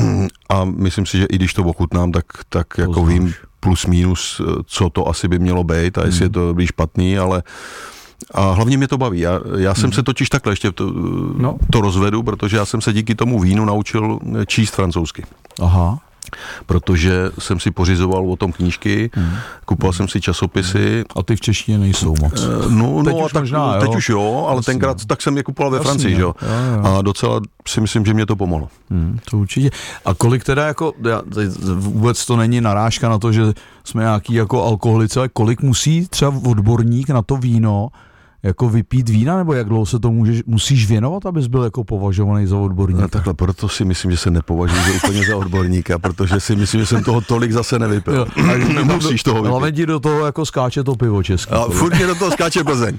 A myslím si, že i když to ochutnám, tak, tak jako vím plus minus, co to asi by mělo být a jestli hmm. je to dobrý, špatný, ale a hlavně mě to baví. Já, já jsem hmm. se totiž takhle ještě to, no. to rozvedu, protože já jsem se díky tomu vínu naučil číst francouzsky. Aha. Protože jsem si pořizoval o tom knížky, hmm. kupoval hmm. jsem si časopisy. A ty v češtině nejsou moc. No, teď no už tak, možná, teď jo. už jo, ale Jasně. tenkrát tak jsem je kupoval ve Jasně, Francii, jo. Jo, jo. A docela si myslím, že mě to pomohlo. Hmm, to určitě. A kolik teda jako, já, vůbec to není narážka na to, že jsme nějaký jako alkoholici, ale kolik musí třeba odborník na to víno jako vypít vína, nebo jak dlouho se to můžeš, musíš věnovat, abys byl jako považovaný za odborníka? No, takhle, proto si myslím, že se nepovažuji za úplně za odborníka, protože si myslím, že jsem toho tolik zase nevypil. Jo, nemusíš toho vypít. Ale ti do toho jako skáče to pivo české. A furt mě do toho skáče Plzeň.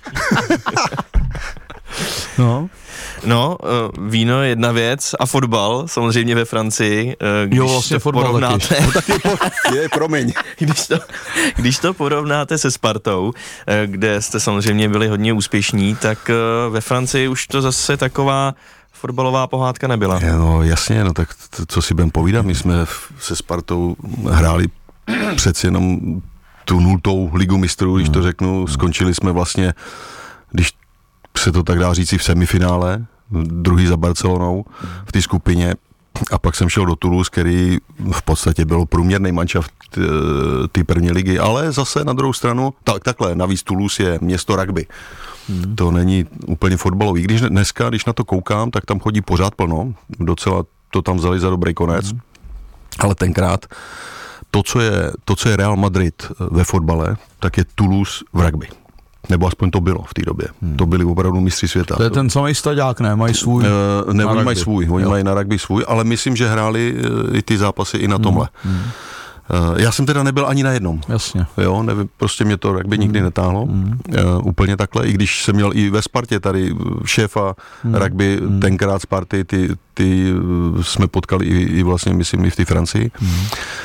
No. No, víno je jedna věc a fotbal, samozřejmě ve Francii, když jo, vlastně to porovnáte. No, tak je, po, je, promiň. Když to, když to porovnáte se Spartou, kde jste samozřejmě byli hodně úspěšní, tak ve Francii už to zase taková fotbalová pohádka nebyla. No jasně, no tak to, co si budem povídat, my jsme se Spartou hráli přeci jenom tu nultou ligu mistrů, když to řeknu, skončili jsme vlastně, když se to tak dá říci v semifinále, druhý za Barcelonou v té skupině a pak jsem šel do Toulouse, který v podstatě byl průměrný manšaft té první ligy, ale zase na druhou stranu, tak, takhle, navíc Toulouse je město rugby. Hmm. To není úplně fotbalový. Když dneska, když na to koukám, tak tam chodí pořád plno, docela to tam vzali za dobrý konec, hmm. ale tenkrát to, co je, to, co je Real Madrid ve fotbale, tak je Toulouse v rugby. Nebo aspoň to bylo v té době. Hmm. To byli opravdu mistři světa. To je ten samý staďák, ne? Mají svůj? Uh, ne, oni mají svůj. Oni jo. mají na rugby svůj, ale myslím, že hráli uh, i ty zápasy i na tomhle. Hmm. Uh, já jsem teda nebyl ani na jednom. Jasně. Jo, nevím, prostě mě to rugby nikdy hmm. netáhlo. Hmm. Uh, úplně takhle, i když jsem měl i ve Spartě tady šéfa hmm. rugby, hmm. tenkrát Sparty, ty, ty uh, jsme potkali i, i vlastně, myslím, i v té Francii. Hmm.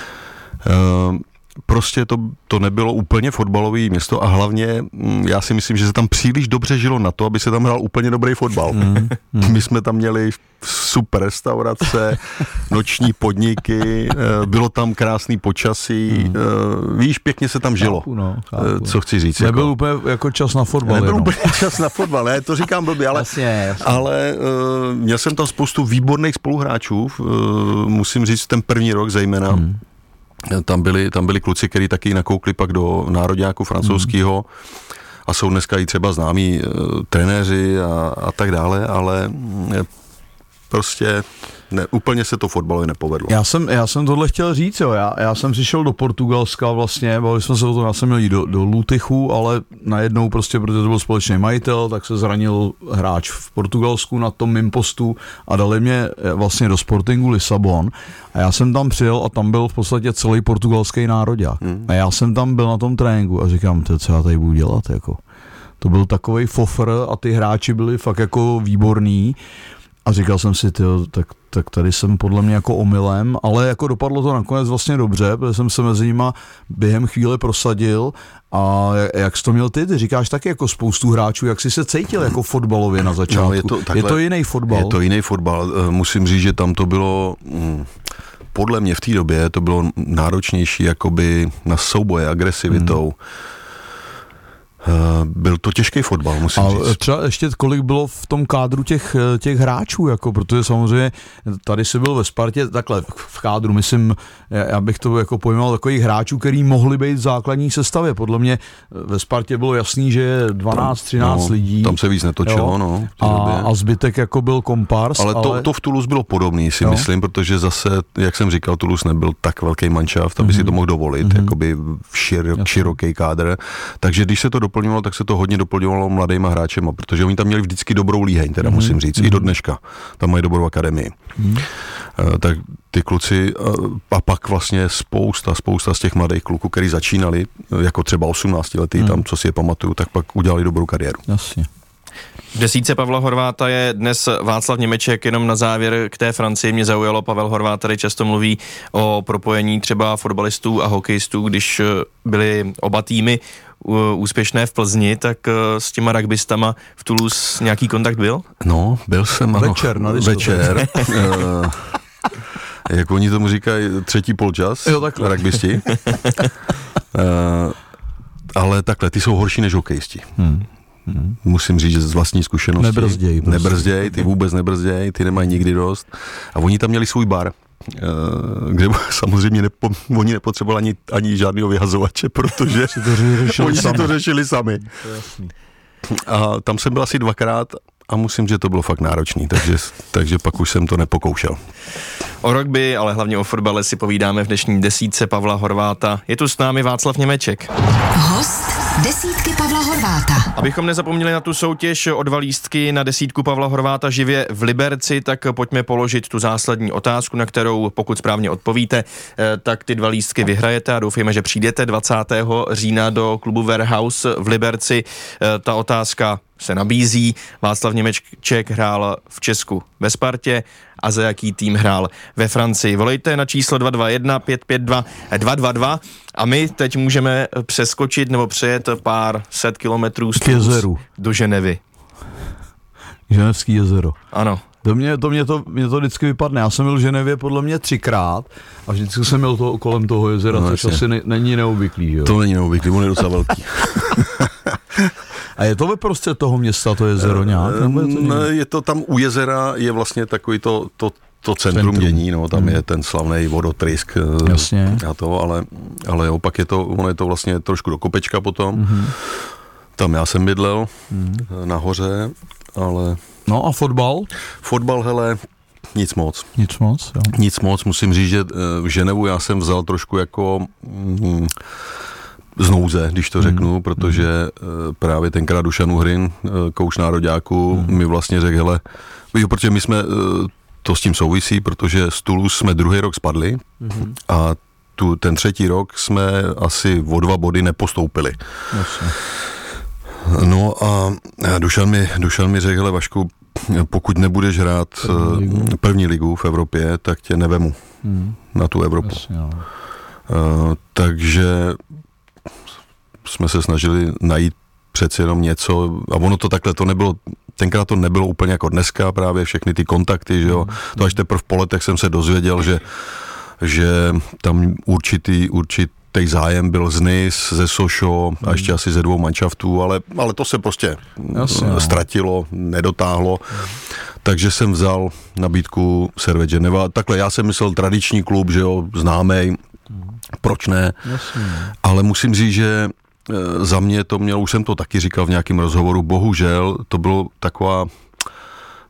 Uh, Prostě to, to nebylo úplně fotbalové město a hlavně já si myslím, že se tam příliš dobře žilo na to, aby se tam hrál úplně dobrý fotbal. Mm, mm. My jsme tam měli super restaurace, noční podniky, bylo tam krásný počasí, mm. víš, pěkně se tam žilo. Chápu, no, chápu. Co chci říct. Nebyl jako, úplně jako čas na fotbal. Nebyl jenom. úplně čas na fotbal, ne, to říkám blbě, ale, jasně, jasně. ale uh, měl jsem tam spoustu výborných spoluhráčů, uh, musím říct ten první rok zejména. Mm. Tam byli, tam byli kluci, kteří taky nakoukli pak do národňáku francouzského mm. a jsou dneska i třeba známí e, trenéři a, a tak dále, ale e, prostě ne, úplně se to fotbalově nepovedlo. Já jsem, já jsem tohle chtěl říct, jo. Já, já jsem přišel do Portugalska vlastně, bavili jsme se o tom, já jsem měl jít do, do Lutychu, ale najednou prostě, protože to byl společný majitel, tak se zranil hráč v Portugalsku na tom mým postu a dali mě vlastně do Sportingu Lisabon a já jsem tam přijel a tam byl v podstatě celý portugalský nároďák. Hmm. A já jsem tam byl na tom tréninku a říkám, to co já tady budu dělat, jako. To byl takovej fofr a ty hráči byli fakt jako výborní. A říkal jsem si, tyjo, tak, tak tady jsem podle mě jako omylem, ale jako dopadlo to nakonec vlastně dobře, protože jsem se mezi nima během chvíle prosadil a jak jsi to měl ty? Ty říkáš taky jako spoustu hráčů, jak jsi se cítil jako fotbalově na začátku? No, je, to, takhle, je to jiný fotbal? Je to jiný fotbal, musím říct, že tam to bylo... Mm, podle mě v té době to bylo náročnější jakoby na souboje agresivitou. Hmm. Byl to těžký fotbal, musím a říct. Třeba ještě kolik bylo v tom kádru těch, těch hráčů, jako, protože samozřejmě tady si byl ve Spartě, takhle v kádru, myslím, já bych to jako pojmoval takových hráčů, který mohli být v základní sestavě. Podle mě ve Spartě bylo jasný, že je dvanáct třináct no, lidí. Tam se víc netočilo, jo, no. A, a zbytek jako byl kompars. Ale to, ale... to v Toulouse bylo podobný, si jo. myslím, protože zase, jak jsem říkal, Toulouse nebyl tak velký manšaft, aby mm-hmm. si to mohl dovolit, mm-hmm. jakoby šir, široký kádr. Takže když se to doplňovalo, tak se to hodně doplňovalo mladýma hráčema, protože oni tam měli vždycky dobrou líheň, teda mm-hmm. musím říct, mm-hmm. i do dneška. Tam mají dobrou akademii. Mm-hmm. Uh, tak ty kluci uh, a pak vlastně spousta, spousta z těch mladých kluků, kteří začínali, jako třeba osmnáctiletí, mm-hmm. tam, co si je pamatuju, tak pak udělali dobrou kariéru. Jasně. V desítce Pavla Horváta je dnes Václav Němeček. Jenom na závěr k té Francii mě zaujalo, Pavel Horvát tady často mluví o propojení třeba fotbalistů a hokejistů, když byly oba týmy úspěšné v Plzni, tak s těma rugbystama v Toulouse nějaký kontakt byl? No, byl jsem, ano. Večer, na Večer. uh, jak oni tomu říkají, třetí polčas, rugbysti. uh, ale takhle, ty jsou horší než hokejisti. Hmm. Hmm. Musím říct, že z vlastní zkušenosti. Nebrzděj. Prostě. Nebrzděj, ty vůbec nebrzděj, ty nemají nikdy dost. A oni tam měli svůj bar, kde samozřejmě nepo, oni nepotřebovali ani, ani žádného vyhazovače, protože si to řešili oni sami. si to řešili sami. A tam jsem byl asi dvakrát a musím, že to bylo fakt náročný, takže, takže pak už jsem to nepokoušel. O rugby, ale hlavně o fotbale si povídáme v dnešní desítce Pavla Horváta. Je tu s námi Václav Němeček. Host desítky Pavla Horváta. Abychom nezapomněli na tu soutěž o dva lístky na desítku Pavla Horváta živě v Liberci, tak pojďme položit tu zásadní otázku, na kterou, pokud správně odpovíte, tak ty dva lístky vyhrajete a doufejme, že přijdete dvacátého října do klubu Warehouse v Liberci. Ta otázka se nabízí. Václav Němeček hrál v Česku ve Spartě a za jaký tým hrál ve Francii. Volejte na číslo dva dva jedna pět pět dva dva dva dva a my teď můžeme přeskočit nebo přejet pár set kilometrů k jezeru do Ženevy. Ženevský jezero. Ano. To mě to, mě, to, mě to vždycky vypadne. Já jsem byl v Ženevě podle mě třikrát a vždycky jsem měl to kolem toho jezera, no, což jasně. asi ne, není neobvyklý. Že? To není neobvyklý, on je docela velký. A je to ve prostřed toho města, to jezero nějak? Nebo je, to ne, je to tam u jezera, je vlastně takový to, to, to centrum, centrum dění, no, tam hmm. je ten slavný vodotrysk. Jasně. A to, ale, ale opak je to, ono je to vlastně trošku do kopečka potom. Hmm. Tam já jsem bydlel hmm. nahoře, ale... No a fotbal? Fotbal, hele, nic moc. Nic moc, jo. Nic moc, musím říct, že v Ženevu já jsem vzal trošku jako... Mm, z nouze, když to řeknu, hmm. protože hmm. právě tenkrát Dušan Uhrin, kouč nároďáků, hmm. mi vlastně řekl, hele, protože my jsme, to s tím souvisí, protože z Toulouse jsme druhý rok spadli hmm. a tu, ten třetí rok jsme asi o dva body nepostoupili. Jasně. No a Dušan mi, Dušan mi řekl, hele Vašku, pokud nebudeš hrát první ligu, první ligu v Evropě, tak tě nevemu hmm. na tu Evropu. Jasně, uh, takže jsme se snažili najít přeci jenom něco, a ono to takhle, to nebylo, tenkrát to nebylo úplně jako dneska, právě všechny ty kontakty, že jo, to až teprve po letech jsem se dozvěděl, že, že tam určitý, určitý zájem byl z N I S, ze Sochaux a ještě asi ze dvou manšaftů, ale, ale to se prostě Jasně, ztratilo, nedotáhlo, takže jsem vzal nabídku Servette Geneva, takhle já jsem myslel tradiční klub, že jo, známej, proč ne, Jasně. ale musím říct, že za mě to mělo, už jsem to taky říkal v nějakém rozhovoru, bohužel to bylo taková, tak,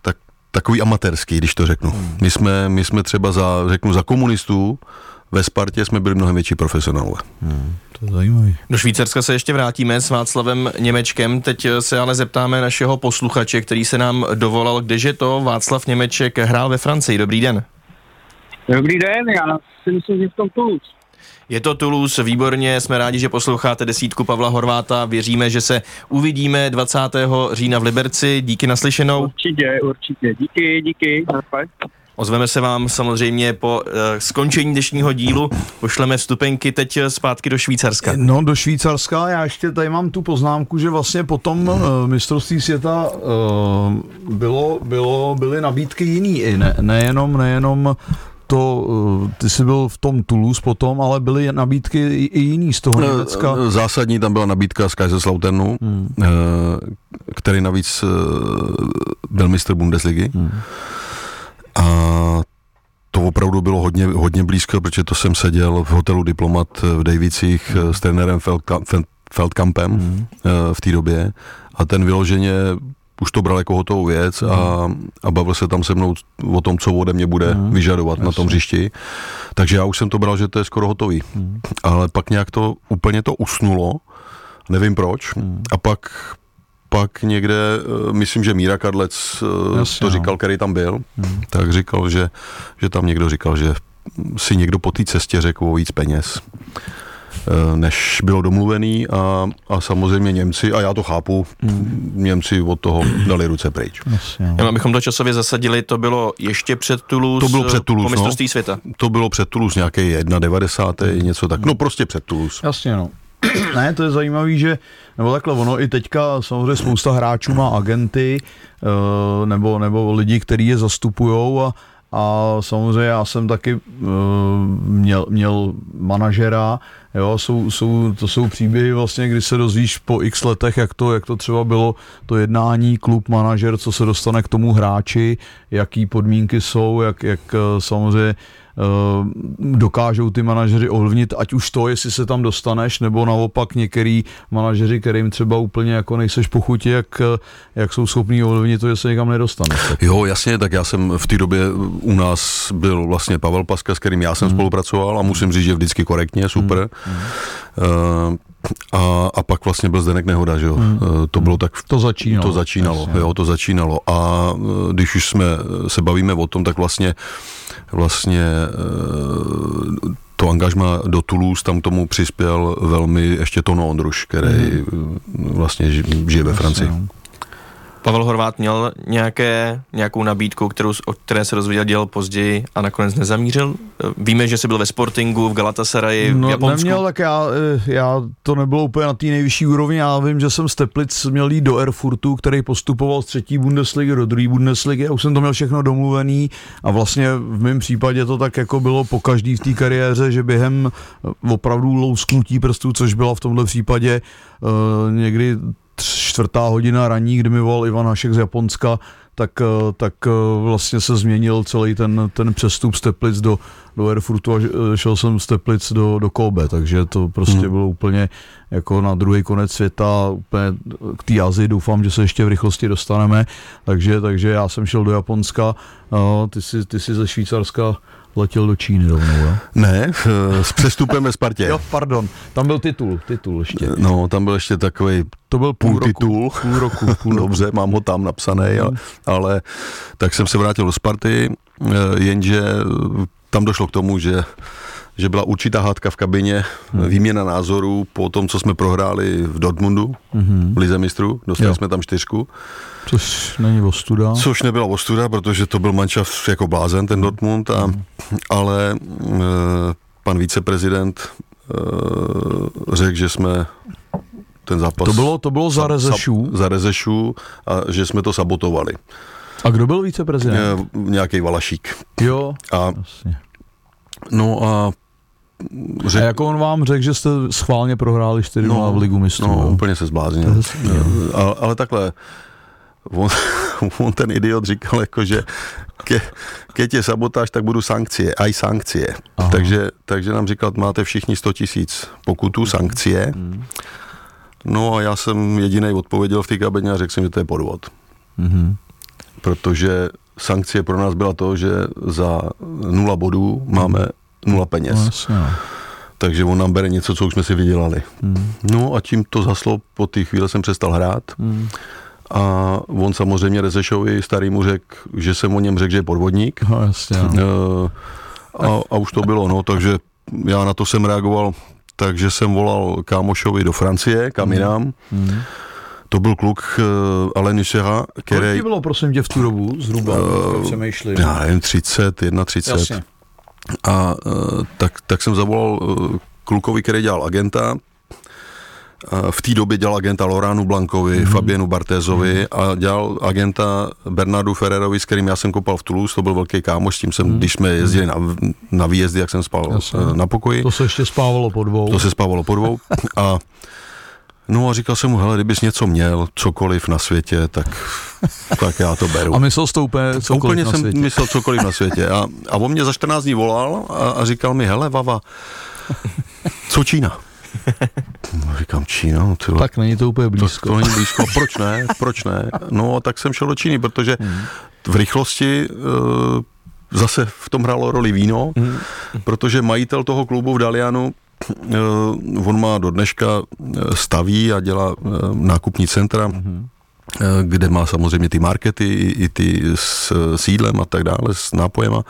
takový amatérský, když to řeknu. My jsme, my jsme třeba za, řeknu, za komunistů ve Spartě jsme byli mnohem větší profesionálové. Hmm, to je zajímavý. Do Švýcarska se ještě vrátíme s Václavem Němečkem. Teď se ale zeptáme našeho posluchače, který se nám dovolal, kdeže to Václav Němeček hrál ve Francii. Dobrý den. Dobrý den, já si myslím, že v tom Toulouse. Je to Toulouse, výborně, jsme rádi, že posloucháte desítku Pavla Horváta. Věříme, že se uvidíme dvacátého října v Liberci. Díky naslyšenou. Určitě, určitě. Díky, díky. Ozveme se vám samozřejmě po uh, skončení dnešního dílu. Pošleme vstupenky teď zpátky do Švýcarska. No, do Švýcarska. Já ještě tady mám tu poznámku, že vlastně potom uh, mistrovství světa uh, bylo, bylo, byly nabídky jiný i. Ne, nejenom, nejenom to, ty jsi byl v tom Toulouse potom, ale byly nabídky i, i jiný z toho Německa. Zásadní tam byla nabídka z Kaiserslauternu, hmm. který navíc byl mistr Bundesligy. Hmm. A to opravdu bylo hodně, hodně blízko, protože to jsem seděl v hotelu Diplomat v Davicích hmm. s trenérem Feldkampem hmm. v té době a ten vyloženě už to bral jako hotovou věc a, a bavil se tam se mnou o tom, co ode mě bude mm. vyžadovat mm. na tom hřišti. Takže já už jsem to bral, že to je skoro hotový. Mm. Ale pak nějak to úplně to usnulo, nevím proč. Mm. A pak, pak někde, myslím, že Míra Kadlec Jasně, to říkal, který tam byl, mm. tak říkal, že, že tam někdo říkal, že si někdo po té cestě řekl o víc peněz, než bylo domluvený a, a samozřejmě Němci, a já to chápu, mm. Němci od toho dali ruce pryč. Jen abychom to časově zasadili, to bylo ještě před Toulouse, to bylo před Toulouse po mistrovství no. světa. To bylo před Toulouse nějaký devadesátý Mm. něco tak, no prostě před Toulouse. Jasně, no. Ne, to je zajímavý, že, nebo takhle, ono i teďka samozřejmě spousta hráčů má agenty, nebo, nebo lidi, kteří je zastupujou a A samozřejmě já jsem taky uh, měl, měl manažera, jo, jsou, jsou, to jsou příběhy vlastně, kdy se dozvíš po x letech, jak to, jak to třeba bylo, to jednání, klub, manažer, co se dostane k tomu hráči, jaký podmínky jsou, jak, jak samozřejmě dokážou ty manažeři ovlivnit, ať už to, jestli se tam dostaneš, nebo naopak některý manažeři, kterým třeba úplně jako nejseš po chuti, jak, jak jsou schopní ovlivnit to, že se někam nedostaneš. Jo, jasně, tak já jsem v té době u nás byl vlastně Pavel Paska, s kterým já jsem hmm. spolupracoval a musím říct, že vždycky korektně, super. Hmm. Uh, A, a pak vlastně byl Zdeněk Nehoda, že jo. Hmm. To bylo tak... To začínalo. To začínalo, jo, to začínalo. A když už jsme se bavíme o tom, tak vlastně vlastně to angažma do Toulouse tam tomu přispěl velmi ještě Tono Ondruš, který hmm. vlastně žije ve Francii. Pavel Horvát měl nějaké, nějakou nabídku, kterou, o které se dozvěděl, dělal později a nakonec nezamířil? Víme, že jsi byl ve Sportingu, v Galatasarayi, no, v Japonsku. Neměl, tak já, já, to nebylo úplně na té nejvyšší úrovni, já vím, že jsem z Teplic měl jít do Erfurtu, který postupoval z třetí Bundesligy do druhé Bundesligy a už jsem to měl všechno domluvený a vlastně v mém případě to tak jako bylo po každý v té kariéře, že během opravdu lousknutí prstů, což byla v tomhle případě uh, někdy čtvrtá hodina raní, kdy mi volal Ivan Hašek z Japonska, tak, tak vlastně se změnil celý ten, ten přestup z Teplic do, do Erfurtu a šel jsem z Teplic do, do Kobe, takže to prostě hmm. bylo úplně jako na druhý konec světa, úplně k té Asii, doufám, že se ještě v rychlosti dostaneme, takže, takže já jsem šel do Japonska, ty jsi, ty jsi ze Švýcarska letěl do Číny rovnou, jo? Ne, s přestupem ve Spartě. Jo, pardon, tam byl titul, titul ještě. No, tam byl ještě takovej to byl půl, půl titul. Roku, půl roku. Půl Dobře, roku. Mám ho tam napsaný, ale, ale tak jsem se vrátil do Sparty, jenže tam došlo k tomu, že že byla určitá hádka v kabině, hmm. výměna názorů po tom, co jsme prohráli v Dortmundu, hmm. v Lize mistrů, dostali jo. jsme tam čtyřku. Což není ostuda. Což nebyla ostuda, protože to byl manšaft jako blázen, ten Dortmund, a, hmm. ale e, pan viceprezident e, řekl, že jsme ten zápas... To bylo, to bylo za Rezešu. Za Rezešu a že jsme to sabotovali. A kdo byl viceprezident? E, nějaký Valašík. Jo, a, jasně. No a Řek... A jako on vám řekl, že jste schválně prohráli čtyři nula no, v Ligu mistrů. No, jo? Úplně se zbláznil. Ale, ale takhle, on, on ten idiot říkal, jako, že ke, keď je sabotáž, tak budu sankcie, aj sankcie. Takže, takže nám říkal, máte všichni sto tisíc pokutu, sankcie. Mm. No a já jsem jedinej odpověděl v té kabině a řekl jsem, že to je podvod. Mm. Protože sankce pro nás byla to, že za nula bodů máme nula peněz. No, takže on nám bere něco, co už jsme si vydělali. Hmm. No a tím to zaslo, po té chvíli jsem přestal hrát. Hmm. A on samozřejmě Rezešovi starýmu řekl, že jsem o něm řekl, že je podvodník. No, jasně, no. A, a už to bylo, no, takže já na to jsem reagoval, takže jsem volal kámošovi do Francie, kam jinam. Hmm. To byl kluk uh, Alain Nussera, který... Kolik bylo, prosím tě, v tu dobu zhruba? Uh, přemýšlím. Já nevím, třicet, třicet jedna. Jasně. A uh, tak, tak jsem zavolal uh, klukovi, který dělal agenta. Uh, v té době dělal agenta Loránu Blankovi, mm-hmm. Fabienu Bartézovi mm-hmm. a dělal agenta Bernardu Ferrerovi, s kterým já jsem kopal v Toulouse, to byl velký kámoš, s tím jsem, mm-hmm. když jsme jezdili na, na výjezdy, jak jsem spal Jasně. na pokoji. To se ještě spávalo po dvou. To se spávalo po dvou. A no a říkal jsem mu, hele, kdybys něco měl, cokoliv na světě, tak, tak já to beru. A myslel jsi to úplně cokoliv úplně na jsem světě? myslel cokoliv na světě. A, a on mě za čtrnáct dní volal a, a říkal mi, hele, Vava, co Čína? No, říkám, Čína? No, tyhle, tak není to úplně blízko. To, to není blízko. Proč ne? Proč ne? No, tak jsem šel do Číny, protože hmm. v rychlosti uh, zase v tom hrálo roli víno, hmm. protože majitel toho klubu v Dalianu Uh, on má do dneška staví a dělá uh, nákupní centra, mm-hmm. uh, kde má samozřejmě ty markety, i, i ty s sídlem a tak dále, s nápojema.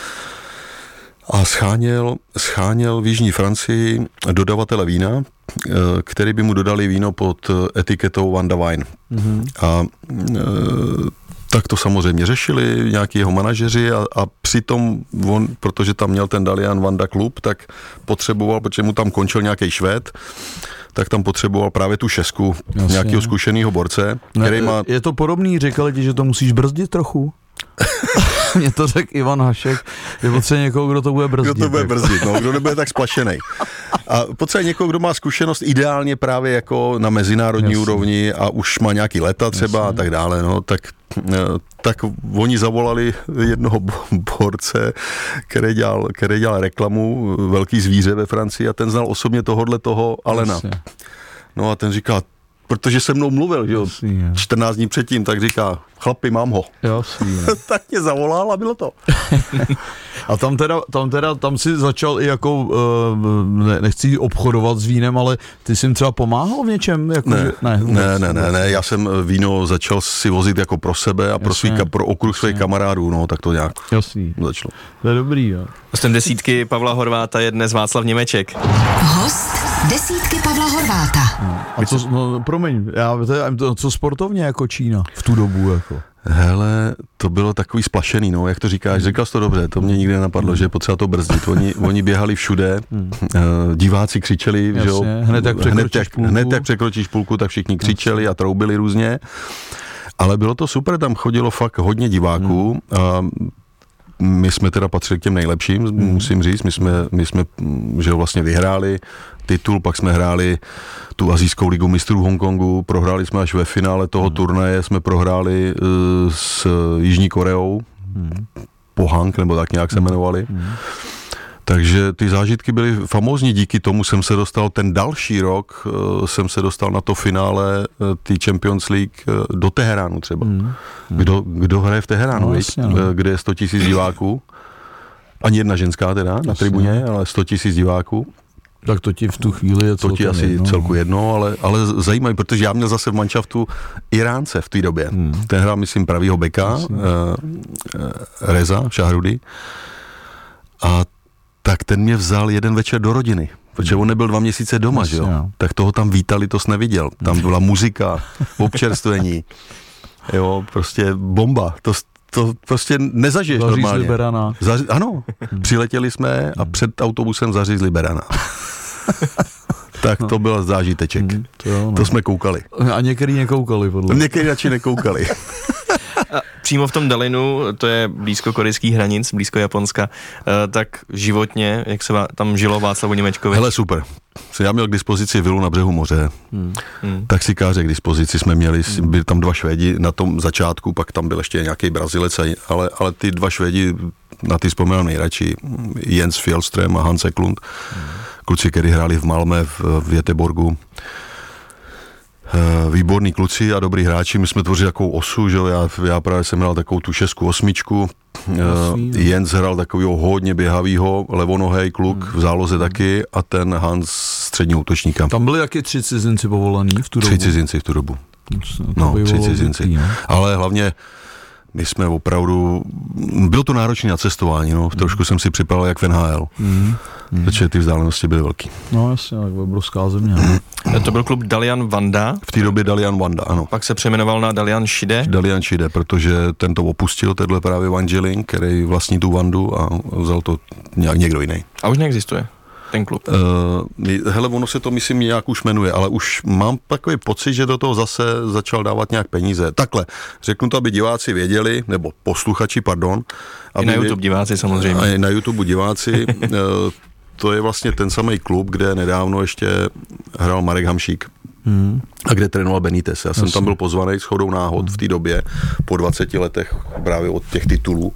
A scháněl, scháněl v jižní Francii dodavatele vína, uh, který by mu dodali víno pod etiketou Vanda Wine. Mm-hmm. A uh, tak to samozřejmě řešili nějaký jeho manažeři a, a přitom on, protože tam měl ten Dalian Vanda klub, tak potřeboval, protože mu tam končil nějaký Švéd, tak tam potřeboval právě tu šestku nějakého zkušeného borce, který ne, má... Je to podobný, říkali ti, že to musíš brzdit trochu? Mně to řekl Ivan Hašek, že potřebuje někoho, kdo to bude brzdit. Kdo to bude brzdit, no, kdo nebude tak splašenej. A potřebuje někoho, kdo má zkušenost ideálně právě jako na mezinárodní Jasně. úrovni a už má nějaký leta třeba Jasně. a tak dále, no, tak, tak oni zavolali jednoho borce, který dělal, který dělal reklamu, velký zvíře ve Francii a ten znal osobně tohodle toho Alena. Jasně. No a ten říká, protože se mnou mluvil, že jo, čtrnáct dní předtím, tak říká, chlapi, mám ho. Jasný, tak mě zavolal a bylo to. A tam teda, tam teda, tam si začal i jako, uh, ne, nechci obchodovat s vínem, ale ty jsi jim třeba pomáhal v něčem? Jako, ne, že, ne, ne, ne, ne, ne, já jsem víno začal si vozit jako pro sebe a pro, svý, pro okruh svých kamarádů, no, tak to nějak Jasný. začalo. To je dobrý, jo. Hostem desítky Pavla Horváta je dnes Václav Němeček. Host desítky Pavla Horváta. No, a co, no, promiň, já, to, co sportovně jako Čína v tu dobu, jako? Hele, to bylo takový splašený, no, jak to říkáš, říkal jsi to dobře, to mě nikdy nenapadlo, hmm. že je potřeba to brzdit. Oni, oni běhali všude, hmm. uh, diváci křičeli, Jasně, že jo, hned jak hned jak, hned jak překročíš půlku, tak všichni křičeli Jasně. a troubili různě, ale bylo to super, tam chodilo fakt hodně diváků hmm. a my jsme teda patřili k těm nejlepším, hmm. musím říct, my jsme, my jsme, že jo, vlastně vyhráli titul, pak jsme hráli tu asijskou ligu mistrů Hongkongu, prohráli jsme až ve finále toho hmm. turnaje, jsme prohráli uh, s Jižní Koreou, hmm. Pohang, nebo tak nějak se jmenovali. Hmm. Takže ty zážitky byly famózní, díky tomu jsem se dostal ten další rok, uh, jsem se dostal na to finále uh, ty Champions League uh, do Teheránu třeba. Hmm. Kdo, kdo hraje v Teheránu, no, jasně, no. kde je sto tisíc diváků, ani jedna ženská teda jasně. Na tribuně, ale sto tisíc diváků. Tak to ti v tu chvíli je to ti asi jedno. celku jedno, ale, ale zajímavé, protože já měl zase v manšaftu Iránce v té době. Hmm. Ten hrál, myslím, pravýho beka, uh, uh, Reza Šahrudi. A tak ten mě vzal jeden večer do rodiny, protože on nebyl dva měsíce doma, Jasně, že jo? jo. Tak toho tam vítali, to jsi neviděl. Tam byla muzika, občerstvení, jo, prostě bomba. To, to prostě nezažiješ zařízli normálně. Berana. Zaři- ano, hmm. přiletěli jsme a před autobusem zařízli Berana. Tak to byl zážiteček. Hmm, to, jo, no. to jsme koukali. A některý nekoukali, podle. Některý radši nekoukali. A přímo v tom Dalinu, to je blízko korejských hranic, blízko Japonska, tak životně, jak se tam žilo Václavu Němečkovi? Hele, super. Já měl k dispozici vilu na břehu moře, hmm. Hmm. taxikáře k dispozici jsme měli, hmm. byli tam dva Švédi na tom začátku, pak tam byl ještě nějaký Brazilec, ale, ale ty dva Švédi, na ty vzpomínám nejradši, Jens Fjellström a Hans Eklund, hmm. kluci, kteří hráli v Malmö, v, v Göteborgu. Výborní kluci a dobrý hráči, my jsme tvořili takovou osu, že jo, já, já právě jsem hrál takovou tu šestku, osmičku, Jasný, uh, Jens hrál takovýho hodně běhavýho, levonohej kluk, hmm. v záloze taky a ten Hans střední útočníka. Tam byli taky tři cizinci povolaný v tu dobu? Tři cizinci v tu dobu. No, tři cizinci. Bytý, no. Ale hlavně my jsme opravdu, bylo to náročné na cestování, no, trošku mm. jsem si připadal jak v N H L, mm. Mm. protože ty vzdálenosti byly velký. No jasně, tak obrovská země. Mm. To byl klub Dalian Vanda. V té době Dalian Vanda, ano. Pak se přejmenoval na Dalian Shide. Dalian Shide, protože ten to opustil, tenhle právě Vangeling, který vlastní tu Vandu a vzal to nějak někdo jiný. A už neexistuje ten klub? Uh, hele, ono se to myslím nějak už jmenuje, ale už mám takový pocit, že do toho zase začal dávat nějak peníze. Takhle, řeknu to, aby diváci věděli, nebo posluchači, pardon. Aby I na YouTube diváci samozřejmě. A i na YouTube diváci. uh, to je vlastně ten samý klub, kde nedávno ještě hrál Marek Hamšík. Hmm. A kde trénoval Benítez. Já Jasně. jsem tam byl pozvaný shodou náhod v té době, po dvaceti letech právě od těch titulů.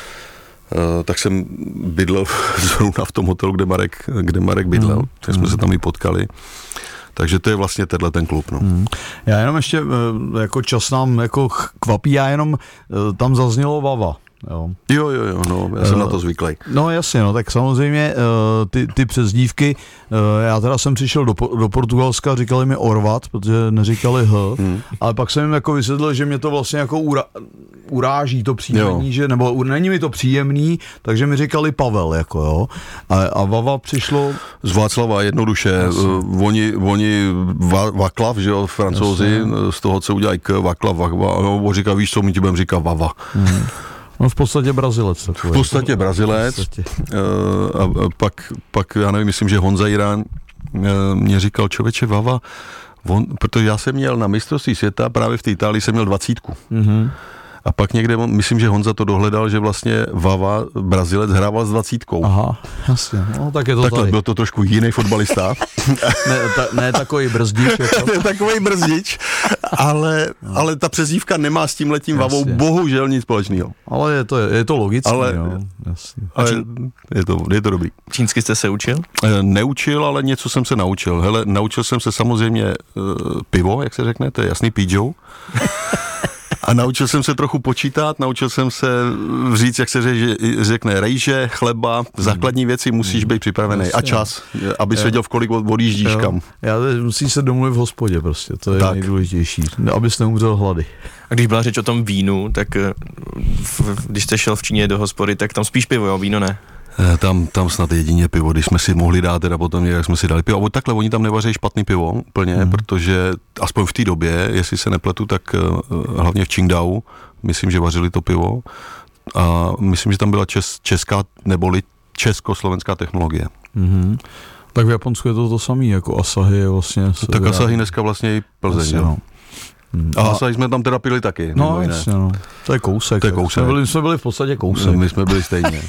Uh, tak jsem bydlel zrovna v tom hotelu, kde Marek, kde Marek bydlel, mm. tak jsme mm. se tam i potkali. Takže to je vlastně tenhle ten klub. No. Mm. Já jenom ještě, jako čas nám jako kvapí, já jenom tam zaznělo Vava. Jo, jo, jo, jo no, já jsem uh, na to zvyklý. No jasně, no, tak samozřejmě uh, ty, ty přezdívky, uh, já teda jsem přišel do, do Portugalska, říkali mi Orvat, protože neříkali H, hmm. ale pak jsem jim jako vysvětlil, že mě to vlastně jako ura, uráží to příjmení, že, nebo u, není mi to příjemný, takže mi říkali Pavel, jako jo, a, a Vava přišlo... Z Václava jednoduše, uh, oni, oni va, Václav, že jo, Francouzi, jasně. Z toho, co udělají k Václav, no, říká, víš co, my ti budeme říkat Vava. Hmm. No v podstatě Brazilec takový. V podstatě Brazilec. V podstatě. Uh, a, a pak, pak, já nevím, myslím, že Honza Irán uh, mě říkal, člověče Vava, on, protože já jsem měl na mistrovství světa, právě v té Itálii jsem měl dvacítku. Mm-hmm. A pak někde, myslím, že Honza to dohledal, že vlastně Vava, Brazilec, hrával s dvacítkou. Aha, jasně. No, tak je to Takhle tady. Byl to trošku jiný fotbalista. ne, ta, ne takový brzdič. Jako. ne takový brzdič, ale, no. ale ta přezdívka nemá s tím letím Vavou bohužel nic společného. Ale je to, je to logické. Ale, jo. Jasně. ale je, to, je to dobrý. Čínsky jste se učil? Neučil, ale něco jsem se naučil. Hele, naučil jsem se samozřejmě uh, pivo, jak se řekne, to je jasný pídžou. A naučil jsem se trochu počítat, naučil jsem se říct, jak se řekne, rejže, chleba, základní věci musíš být připravený a čas, abys věděl, v kolik odjíždíš kam. Já musím se domluvit v hospodě prostě, to je tak. nejdůležitější, abys neumřel hlady. A když byla řeč o tom vínu, tak když jste šel v Číně do hospody, tak tam spíš pivo, jo, víno ne? Tam, tam snad jedině pivo, když jsme si mohli dát teda potom, jak jsme si dali pivo. A takhle, oni tam nevaří špatný pivo úplně, hmm. protože aspoň v té době, jestli se nepletu, tak uh, hlavně v Qingdao, myslím, že vařili to pivo a myslím, že tam byla čes, česká, neboli československá technologie. Hmm. Tak v Japonsku je to to samé, jako Asahi je vlastně... Tak dá... Asahi dneska vlastně i Plzeň, vlastně, no. Hmm. A Asahi jsme tam teda pili taky. No, jasně, no. To je kousek. To je kousek. Jsme byli, jsme byli v podstatě kousek. My jsme byli stejně.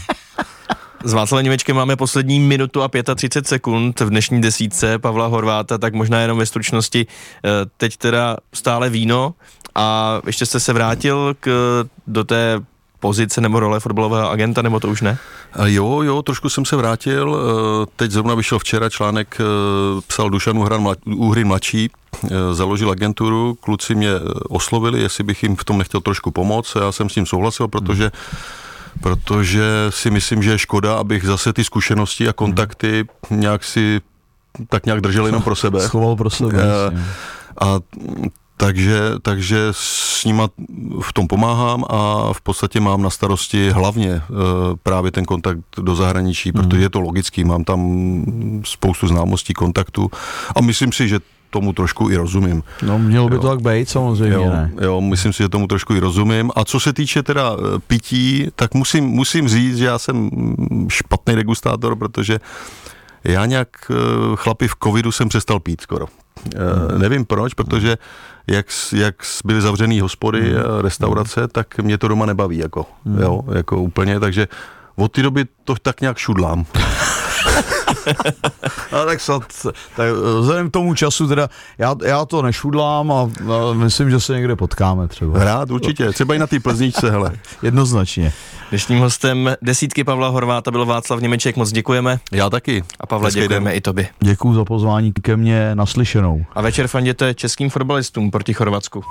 S Václavem Němečkem máme poslední minutu a třicet pět sekund v dnešní desítce Pavla Horváta, tak možná jenom ve stručnosti. Teď teda stále víno a ještě jste se vrátil k, do té pozice nebo role fotbalového agenta, nebo to už ne? Jo, jo, trošku jsem se vrátil. Teď zrovna vyšel včera článek, psal Dušan Uhrin mladší, založil agenturu, kluci mě oslovili, jestli bych jim v tom nechtěl trošku pomoct. Já jsem s tím souhlasil, protože protože si myslím, že je škoda, abych zase ty zkušenosti a kontakty nějak si tak nějak držel jenom pro sebe. Schoval pro sebe. A, a takže, takže s nima v tom pomáhám a v podstatě mám na starosti hlavně e, právě ten kontakt do zahraničí, protože mm. je to logický, mám tam spoustu známostí, kontaktů a myslím si, že tomu trošku i rozumím. No mělo by jo. to tak být, samozřejmě, jo, ne? Jo, myslím si, že tomu trošku i rozumím. A co se týče teda pití, tak musím, musím říct, že já jsem špatný degustátor, protože já nějak chlapi v covidu jsem přestal pít skoro. Hmm. Nevím proč, protože jak, jak byly zavřený hospody a restaurace, tak mě to doma nebaví, jako, hmm. jo, jako úplně, takže od té doby to tak nějak šudlám. A tak snad, tak vzhledem k tomu času, teda já, já to nešudlám a, a myslím, že se někde potkáme třeba. Rád, určitě. Třeba i na té Plzničce, hele. Jednoznačně. Dnešním hostem desítky Pavla Horváta byl Václav Němeček, moc děkujeme. Já taky. A Pavle, Hezký děkujeme den. i tobě. Děkuju za pozvání ke mně, naslyšenou. A večer fanděte českým fotbalistům proti Chorvatsku.